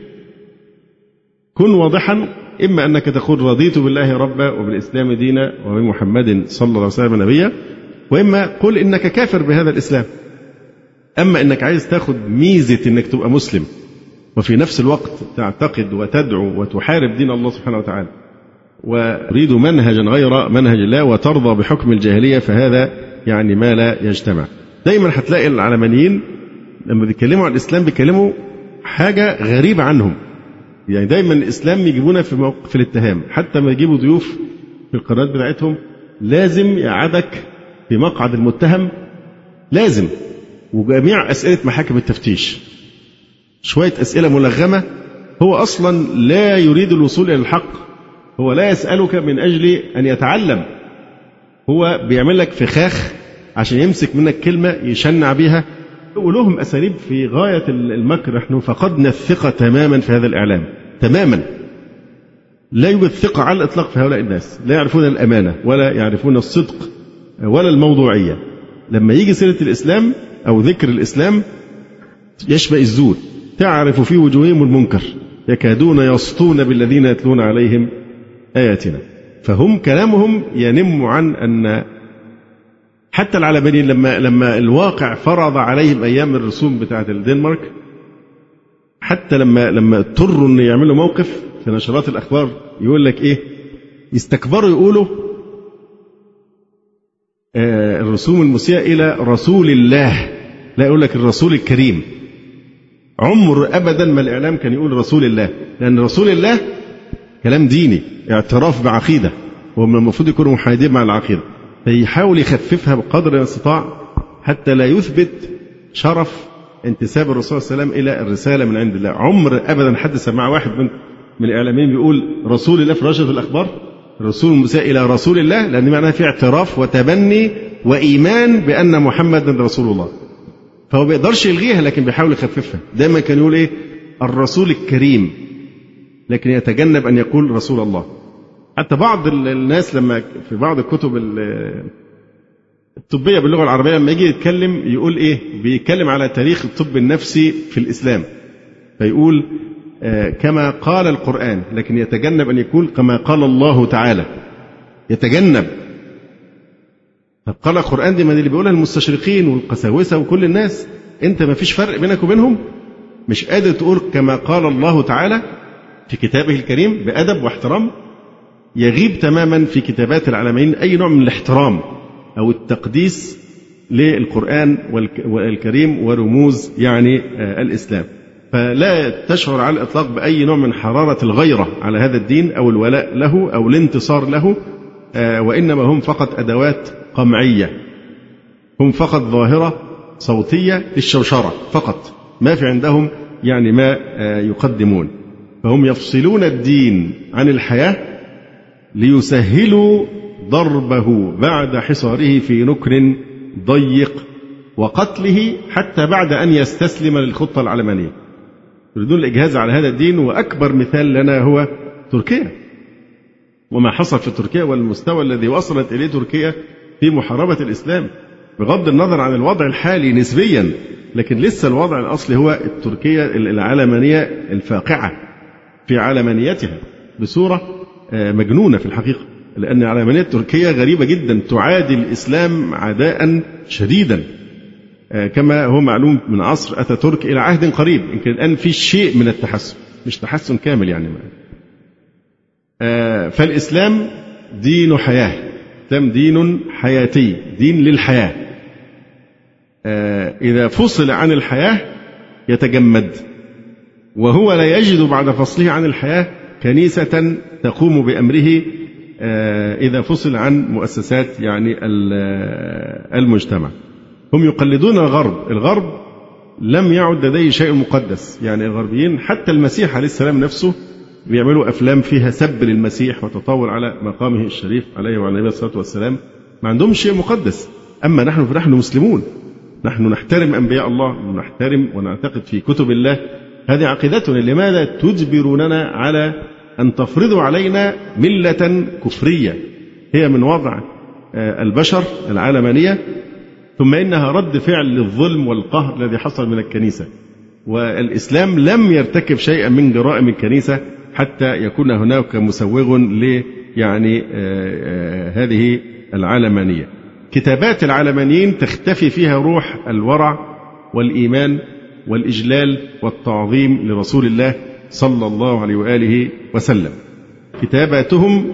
كن واضحا، إما أنك تقول رضيت بالله ربا وبالإسلام دينا وبمحمد صلى الله عليه وسلم نبيا، وإما قل إنك كافر بهذا الإسلام. أما إنك عايز تاخد ميزة إنك تبقى مسلم وفي نفس الوقت تعتقد وتدعو وتحارب دين الله سبحانه وتعالى وتريد منهجا غير منهج الله وترضى بحكم الجاهلية، فهذا يعني ما لا يجتمع. دايما هتلاقي العلمانيين لما بيتكلموا عن الإسلام بيتكلموا حاجة غريبة عنهم. يعني دايما الإسلام يجيبونا في موقف الاتهام، حتى ما يجيبوا ضيوف في القنوات بتاعتهم لازم يقعدك في مقعد المتهم، لازم. وجميع أسئلة محاكم التفتيش شوية أسئلة ملغمة، هو أصلا لا يريد الوصول إلى الحق، هو لا يسألك من أجل أن يتعلم، هو بيعمل لك فخاخ عشان يمسك منك كلمة يشنع بيها. ولهم أساليب في غاية المكر. نحن فقدنا الثقة تماما في هذا الإعلام تماما، لا يوجد ثقة على الإطلاق في هؤلاء الناس، لا يعرفون الأمانة ولا يعرفون الصدق ولا الموضوعية. لما يجي سيرة الإسلام أو ذكر الإسلام يشبه الزور، تعرف في وجوههم المنكر يكادون يسطون بالذين يتلون عليهم آياتنا. فهم كلامهم ينم عن أن حتى العلمانيين لما لما الواقع فرض عليهم أيام الرسوم بتاعة الدنمارك، حتى لما لما اضطروا إن يعملوا موقف في نشرات الأخبار يقول لك إيه؟ يستكبروا يقولوا آه الرسوم المسيئة إلى رسول الله، لا يقول لك الرسول الكريم. عمر أبدا ما الإعلام كان يقول رسول الله، لأن رسول الله كلام ديني، اعتراف بعقيدة، ومن المفروض يكونوا محايدين مع العقيدة. فيحاول يخففها بقدر الاستطاع حتى لا يثبت شرف انتساب الرسول صلى الله عليه وسلم إلى الرسالة من عند الله. عمر أبدا حد سمع واحد من من الإعلاميين بيقول رسول الله في رشد الأخبار، الرسول المسيء إلى رسول الله، لأن معناها في اعتراف وتبني وإيمان بأن محمدا رسول الله. فهو بيقدرش يلغيها لكن بيحاول يخففها. دايما كان يقول إيه؟ الرسول الكريم، لكن يتجنب أن يقول رسول الله. حتى بعض الناس لما في بعض الكتب الطبية باللغة العربية لما يجي يتكلم يقول إيه؟ بيتكلم على تاريخ الطب النفسي في الإسلام، فيقول آه كما قال القرآن، لكن يتجنب أن يقول كما قال الله تعالى، يتجنب. طب قال القرآن دي ما دي اللي بيقولها المستشرقين والقساوسة وكل الناس، أنت ما فيش فرق بينك وبينهم؟ مش قادر تقول كما قال الله تعالى؟ في كتابه الكريم بأدب واحترام، يغيب تماما في كتابات العلمانيين أي نوع من الاحترام أو التقديس للقرآن والكريم ورموز يعني الإسلام. فلا تشعر على الإطلاق بأي نوع من حرارة الغيرة على هذا الدين أو الولاء له أو الانتصار له، وإنما هم فقط أدوات قمعية، هم فقط ظاهرة صوتية للشوشرة فقط، ما في عندهم يعني ما يقدمون. فهم يفصلون الدين عن الحياة ليسهلوا ضربه بعد حصاره في نكر ضيق وقتله حتى بعد أن يستسلم للخطة العلمانية. يريدون الإجهاز على هذا الدين، وأكبر مثال لنا هو تركيا وما حصل في تركيا والمستوى الذي وصلت إليه تركيا في محاربة الإسلام، بغض النظر عن الوضع الحالي نسبيا، لكن لسه الوضع الأصلي هو التركية العلمانية الفاقعة في علمانيتها بصورة مجنونة في الحقيقة، لأن العلمانية التركية غريبة جدا، تعادي الإسلام عداء شديدا كما هو معلوم من عصر أتاتورك إلى عهد قريب. يمكن الآن في شيء من التحسن، مش تحسن كامل يعني. فالإسلام دين حياة، الإسلام دين حياتي، دين للحياة. إذا فصل عن الحياة يتجمد، وهو لا يجد بعد فصله عن الحياة كنيسة تقوم بأمره إذا فصل عن مؤسسات يعني المجتمع. هم يقلدون الغرب، الغرب لم يعد لديه شيء مقدس، يعني الغربيين حتى المسيح عليه السلام نفسه بيعملوا أفلام فيها سب للمسيح وتطاول على مقامه الشريف عليه وعلى النبي الصلاة والسلام، ما عندهم شيء مقدس. أما نحن فنحن مسلمون، نحن نحترم أنبياء الله ونحترم ونعتقد في كتب الله، هذه عقيدتنا. لماذا تجبروننا على أن تفرضوا علينا ملة كفرية هي من وضع البشر العلمانية، ثم إنها رد فعل للظلم والقهر الذي حصل من الكنيسة، والإسلام لم يرتكب شيئا من جرائم الكنيسة حتى يكون هناك مسوغ ل يعني هذه العلمانية. كتابات العلمانيين تختفي فيها روح الورع والإيمان والإجلال والتعظيم لرسول الله صلى الله عليه وآله وسلم. كتاباتهم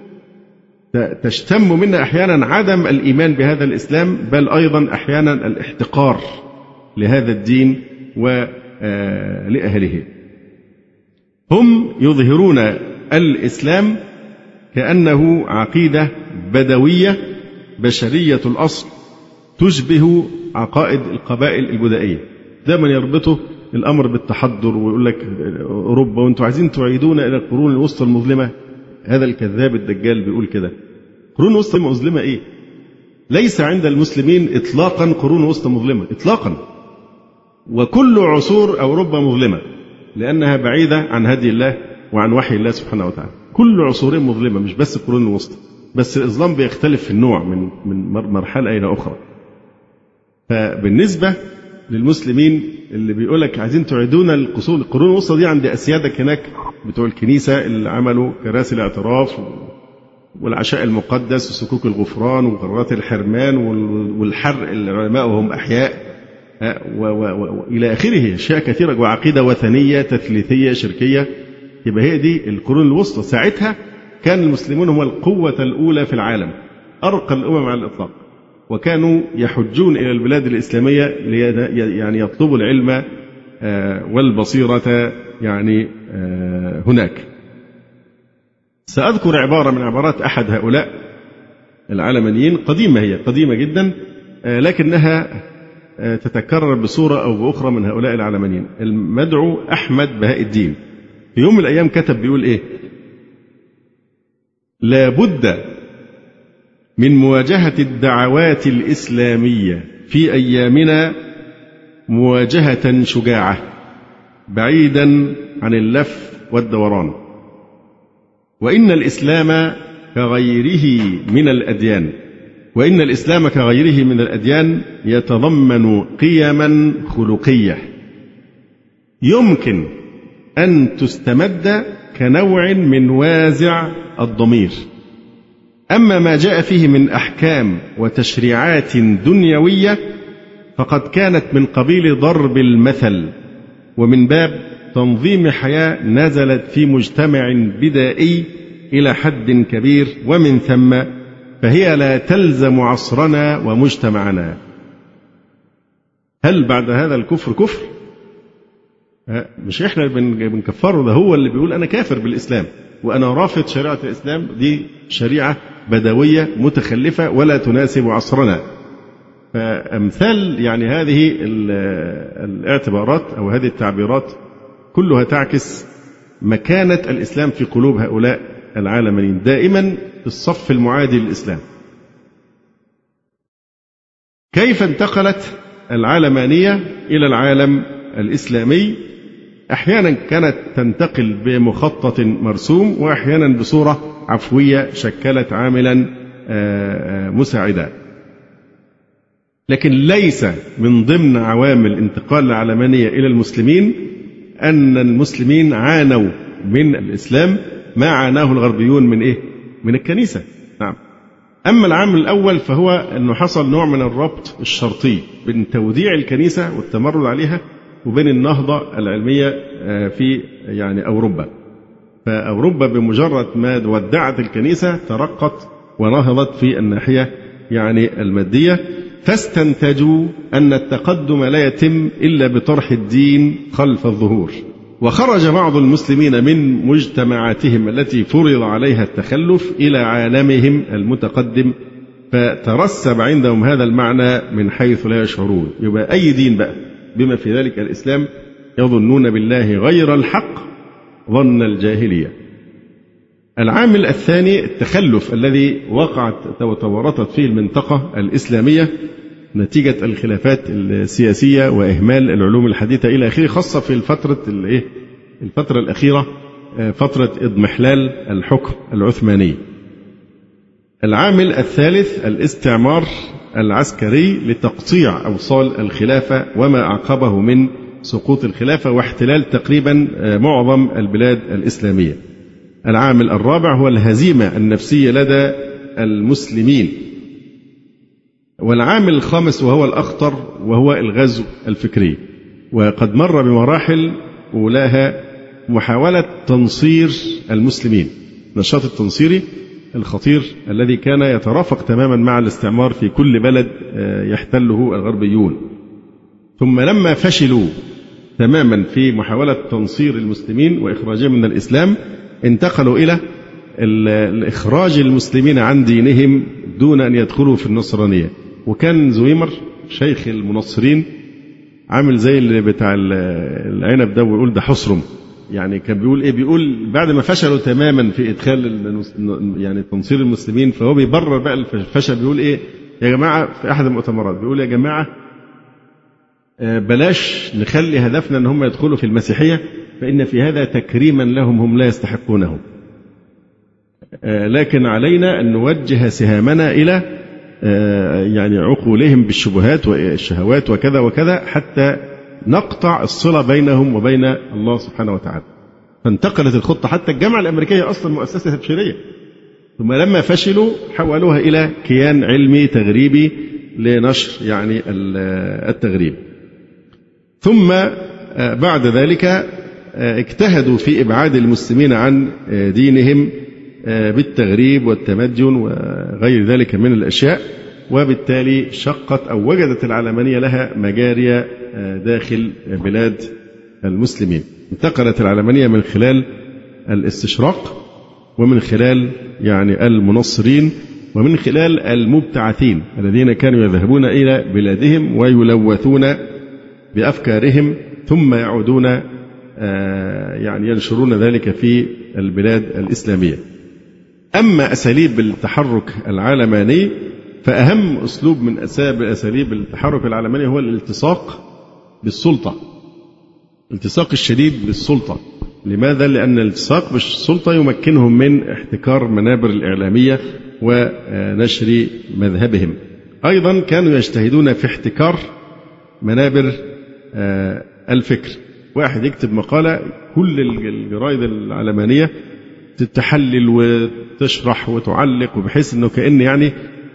تشتم منا أحيانا عدم الإيمان بهذا الإسلام، بل أيضا أحيانا الاحتقار لهذا الدين ولأهله. هم يظهرون الإسلام كأنه عقيدة بدوية بشرية الأصل تشبه عقائد القبائل البدائية. دائما يربطوا الأمر بالتحضر ويقول لك أوروبا وأنتم عايزين تعيدون إلى القرون الوسطى المظلمة. هذا الكذاب الدجال بيقول كده. قرون وسطى مظلمة إيه؟ ليس عند المسلمين إطلاقا قرون وسطى مظلمة إطلاقا، وكل عصور أوروبا مظلمة لأنها بعيدة عن هدي الله وعن وحي الله سبحانه وتعالى. كل عصور مظلمة، مش بس القرون الوسطى، بس الإظلام بيختلف في النوع من من مرحلة إلى أخرى. فبالنسبة للمسلمين اللي بيقولك عايزين تعيدون القصور القرون الوسطى دي، عند أسيادك هناك بتوع الكنيسة اللي عملوا كراسي الاعتراف والعشاء المقدس وسكوك الغفران وقرارات الحرمان والحرق العلماء وهم أحياء وإلى آخره، أشياء كثيرة وعقيدة وثنية تثليثية شركية. يبقى هي دي القرون الوسطى. ساعتها كان المسلمون هم القوة الأولى في العالم، أرقى الأمم على الإطلاق، وكانوا يحجون إلى البلاد الإسلامية يعني يطلبوا العلم والبصيرة يعني هناك. سأذكر عبارة من عبارات أحد هؤلاء العلمانيين، قديمة، هي قديمة جدا لكنها تتكرر بصورة أو بأخرى من هؤلاء العلمانيين. المدعو أحمد بهاء الدين في يوم من الأيام كتب بيقول إيه: لا بد من مواجهة الدعوات الإسلامية في أيامنا مواجهة شجاعة بعيدا عن اللف والدوران، وإن الإسلام كغيره من الأديان وإن الإسلام كغيره من الأديان يتضمن قيما خلقية يمكن أن تستمد كنوع من وازع الضمير، أما ما جاء فيه من أحكام وتشريعات دنيوية فقد كانت من قبيل ضرب المثل ومن باب تنظيم حياة نزلت في مجتمع بدائي إلى حد كبير، ومن ثم فهي لا تلزم عصرنا ومجتمعنا. هل بعد هذا الكفر كفر؟ مش إحنا بنكفره، ده هو اللي بيقول أنا كافر بالإسلام وأنا رافض شريعة الإسلام، دي شريعة بدوية متخلفة ولا تناسب عصرنا. فأمثال يعني هذه الاعتبارات أو هذه التعبيرات كلها تعكس مكانة الإسلام في قلوب هؤلاء العالمين، دائما في الصف المعادي للإسلام. كيف انتقلت العلمانية إلى العالم الإسلامي؟ أحيانا كانت تنتقل بمخطط مرسوم، وأحيانا بصورة عفوية شكلت عاملا مساعدا. لكن ليس من ضمن عوامل انتقال العلمانية إلى المسلمين أن المسلمين عانوا من الإسلام ما عاناه الغربيون من إيه؟ من الكنيسة. نعم. أما العامل الأول فهو أنه حصل نوع من الربط الشرطي بين توديع الكنيسة والتمرد عليها وبين النهضة العلمية في يعني أوروبا. فأوروبا بمجرد ما ودعت الكنيسة ترقت ونهضت في الناحية يعني المادية، فاستنتجوا أن التقدم لا يتم إلا بطرح الدين خلف الظهور. وخرج بعض المسلمين من مجتمعاتهم التي فرض عليها التخلف إلى عالمهم المتقدم، فترسب عندهم هذا المعنى من حيث لا يشعرون. يبقى أي دين بقى بما في ذلك الإسلام يظنون بالله غير الحق ظن الجاهلية. العامل الثاني التخلف الذي وقعت وتورطت فيه المنطقة الإسلامية نتيجة الخلافات السياسية وإهمال العلوم الحديثة إلى آخره، خاصة في الفترة الإيه الفترة الأخيرة، فترة اضمحلال الحكم العثماني. العامل الثالث الاستعمار العسكري لتقطيع أوصال الخلافة وما أعقبه من سقوط الخلافة واحتلال تقريبا معظم البلاد الإسلامية. العامل الرابع هو الهزيمة النفسية لدى المسلمين. والعامل الخامس وهو الأخطر وهو الغزو الفكري، وقد مر بمراحل أولاها محاولة تنصير المسلمين، النشاط التنصيري الخطير الذي كان يترافق تماما مع الاستعمار في كل بلد يحتله الغربيون. ثم لما فشلوا تماما في محاولة تنصير المسلمين وإخراجهم من الإسلام، انتقلوا إلى الإخراج المسلمين عن دينهم دون أن يدخلوا في النصرانية. وكان زويمر شيخ المنصرين عامل زي اللي بتاع العنب ده ويقول ده حصرم، يعني كان بيقول إيه؟ بيقول بعد ما فشلوا تماما في إدخال يعني تنصير المسلمين، فهو بيبرر بقى الفشل، بيقول إيه يا جماعة في أحد المؤتمرات، بيقول يا جماعة بلاش نخلي هدفنا أن هم يدخلوا في المسيحية، فإن في هذا تكريما لهم هم لا يستحقونه، لكن علينا أن نوجه سهامنا إلى يعني عقولهم بالشبهات والشهوات وكذا وكذا حتى نقطع الصلة بينهم وبين الله سبحانه وتعالى. فانتقلت الخطة، حتى الجامعة الأمريكية أصلا مؤسسة تبشيرية، ثم لما فشلوا حولوها إلى كيان علمي تغريبي لنشر يعني التغريب. ثم بعد ذلك اجتهدوا في إبعاد المسلمين عن دينهم بالتغريب والتمدن وغير ذلك من الأشياء، وبالتالي شقت أو وجدت العلمانية لها مجاري داخل بلاد المسلمين. انتقلت العلمانية من خلال الاستشراق، ومن خلال يعني المنصرين، ومن خلال المبتعثين الذين كانوا يذهبون إلى بلادهم ويلوثون بأفكارهم ثم يعودون يعني ينشرون ذلك في البلاد الإسلامية. أما أساليب التحرك العلماني فأهم أسلوب من أساليب التحرك العلماني هو الالتصاق بالسلطة، الالتصاق الشديد بالسلطة. لماذا؟ لأن الالتصاق بالسلطة يمكنهم من احتكار منابر الإعلامية ونشر مذهبهم. أيضا كانوا يجتهدون في احتكار منابر الفكر. واحد يكتب مقالة كل الجرائد العلمانية تتحلل وتشرح وتعلق، وبحيث أنه كأن يعني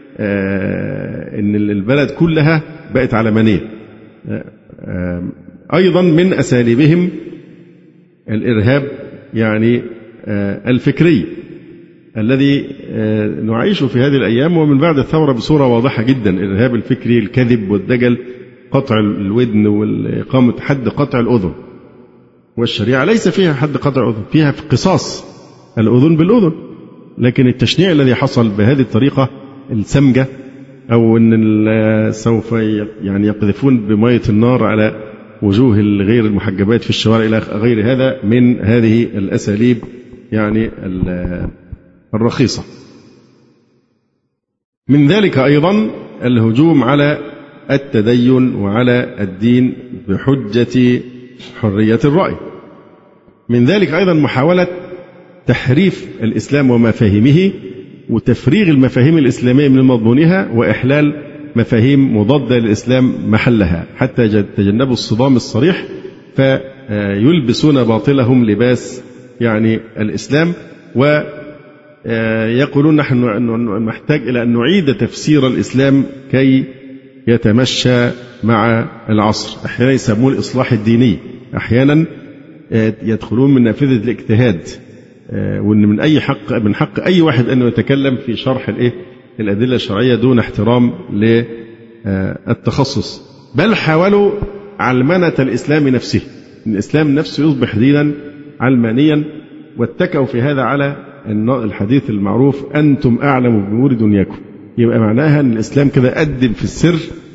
أن البلد كلها بقت علمانية. أيضا من أساليبهم الإرهاب يعني الفكري الذي نعيشه في هذه الأيام ومن بعد الثورة بصورة واضحة جدا. الإرهاب الفكري، الكذب والدجل، قطع الودن والإقامة حد قطع الأذن. والشريعة ليس فيها حد قطع الأذن، فيها في قصاص الأذن بالأذن. لكن التشنيع الذي حصل بهذه الطريقة السمجة، أو أن سوف يعني يقذفون بمية النار على وجوه الغير المحجبات في الشوارع إلى غير هذا من هذه الأساليب يعني الرخيصة. من ذلك أيضا الهجوم على التدين وعلى الدين بحجة حرية الرأي. من ذلك أيضا محاولة تحريف الإسلام ومفاهيمه وتفريغ المفاهيم الإسلامية من مضمونها وإحلال مفاهيم مضادة للإسلام محلها، حتى يتجنبوا الصدام الصريح فيلبسون باطلهم لباس يعني الإسلام، ويقولون نحن نحتاج إلى أن نعيد تفسير الإسلام كي يتمشى مع العصر. أحيانا يسموه الإصلاح الديني، أحيانا يدخلون من نافذة الاجتهاد، وأن من أي حق من حق أي واحد أن يتكلم في شرح الإيه الأدلة الشرعية دون احترام للتخصص. بل حاولوا علمنة الإسلام نفسه، الإسلام نفسه يصبح دينا علمانيا، واتكوا في هذا على الحديث المعروف أنتم أعلم بأمور دنياكم. يبقى معناها أن الإسلام كده قدم في السر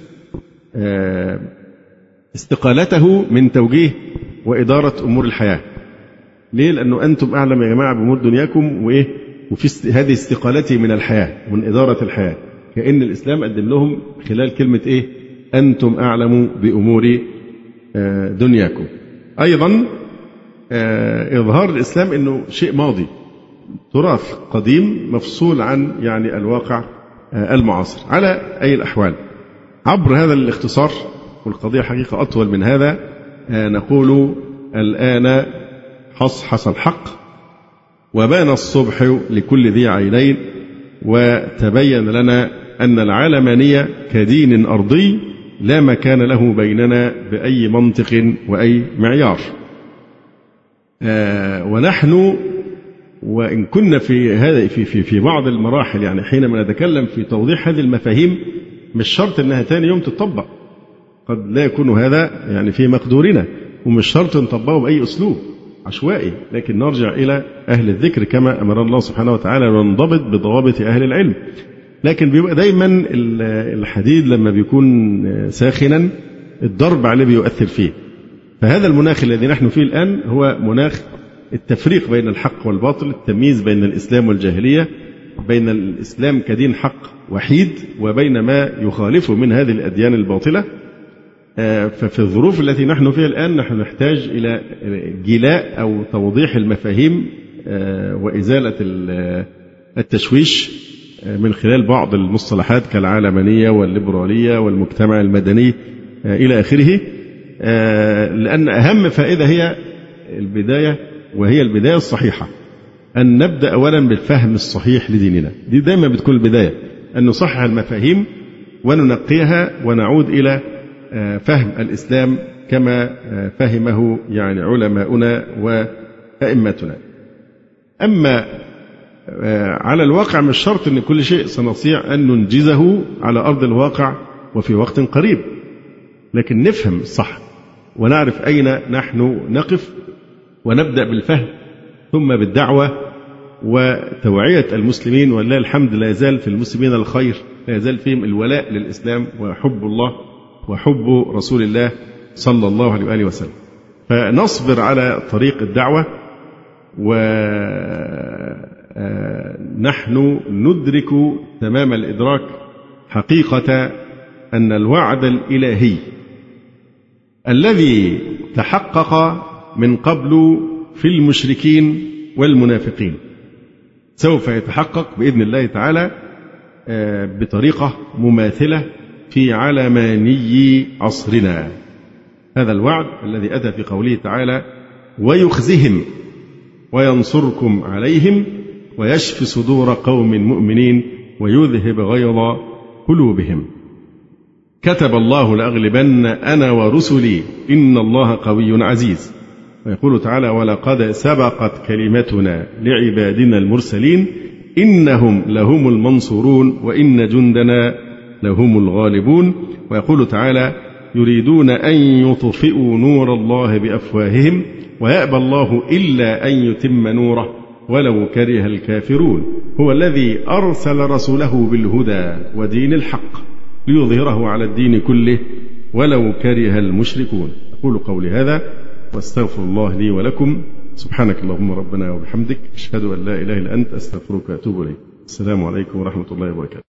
استقالته من توجيه وإدارة أمور الحياة. ليه؟ لأنه أنتم أعلم يا جماعة بأمور دنياكم، وإيه وفي هذه استقالتي من الحياة ومن إدارة الحياة. كأن الإسلام قدم لهم خلال كلمة إيه أنتم أعلم بأمور دنياكم. أيضا إظهار الإسلام أنه شيء ماضي، تراث قديم مفصول عن يعني الواقع المعاصر. على أي الأحوال عبر هذا الاختصار، والقضية حقيقة أطول من هذا، نقول الآن حصحص الحق وبان الصبح لكل ذي عينين، وتبين لنا أن العلمانية كدين أرضي لا مكان له بيننا بأي منطق وأي معيار. آه ونحن وإن كنا في هذا في في في بعض المراحل يعني حينما نتكلم في توضيح هذه المفاهيم مش شرط أنها ثاني يوم تطبق، قد لا يكون هذا يعني في مقدورنا، ومش شرط نطبقه بأي أسلوب عشوائي، لكن نرجع إلى أهل الذكر كما أمر الله سبحانه وتعالى، وننضبط بضوابط أهل العلم. لكن بيبقى دايما الحديد لما بيكون ساخنا الضرب عليه بيؤثر فيه. فهذا المناخ الذي نحن فيه الآن هو مناخ التفريق بين الحق والباطل، التمييز بين الإسلام والجاهلية، بين الإسلام كدين حق وحيد وبين ما يخالفه من هذه الأديان الباطلة. ففي الظروف التي نحن فيها الآن نحن نحتاج إلى جلاء أو توضيح المفاهيم وإزالة التشويش من خلال بعض المصطلحات كالعلمانية والليبرالية والمجتمع المدني إلى آخره، لأن أهم فائدة هي البداية، وهي البداية الصحيحة، أن نبدأ أولا بالفهم الصحيح لديننا. دي دائما بتكون البداية، أن نصحح المفاهيم وننقيها ونعود إلى فهم الإسلام كما فهمه يعني علماؤنا وأئمتنا. أما على الواقع مش شرط أن كل شيء سنستطيع أن ننجزه على أرض الواقع وفي وقت قريب، لكن نفهم الصح ونعرف أين نحن نقف، ونبدأ بالفهم ثم بالدعوة وتوعية المسلمين. ولله الحمد لا يزال في المسلمين الخير، لا يزال فيهم الولاء للإسلام وحب الله وحب رسول الله صلى الله عليه وآله وسلم. فنصبر على طريق الدعوة، ونحن ندرك تمام الإدراك حقيقة أن الوعد الإلهي الذي تحقق من قبل في المشركين والمنافقين سوف يتحقق بإذن الله تعالى بطريقة مماثلة في علماني عصرنا. هذا الوعد الذي أتى في قوله تعالى: ويخزهم وينصركم عليهم ويشفي صدور قوم مؤمنين ويذهب غيظ قلوبهم. كتب الله لأغلبن أنا ورسلي إن الله قوي عزيز. ويقول تعالى ولقد سبقت كلمتنا لعبادنا المرسلين إنهم لهم المنصورون وإن جندنا لهم الغالبون. ويقول تعالى يريدون أن يطفئوا نور الله بأفواههم ويأبى الله إلا أن يتم نوره ولو كره الكافرون. هو الذي أرسل رسوله بالهدى ودين الحق ليظهره على الدين كله ولو كره المشركون. أقول قولي هذا واستغفر الله لي ولكم. سبحانك اللهم ربنا وبحمدك أشهد أن لا إله إلا أنت أستغفرك وأتوب إليك. السلام عليكم ورحمة الله وبركاته.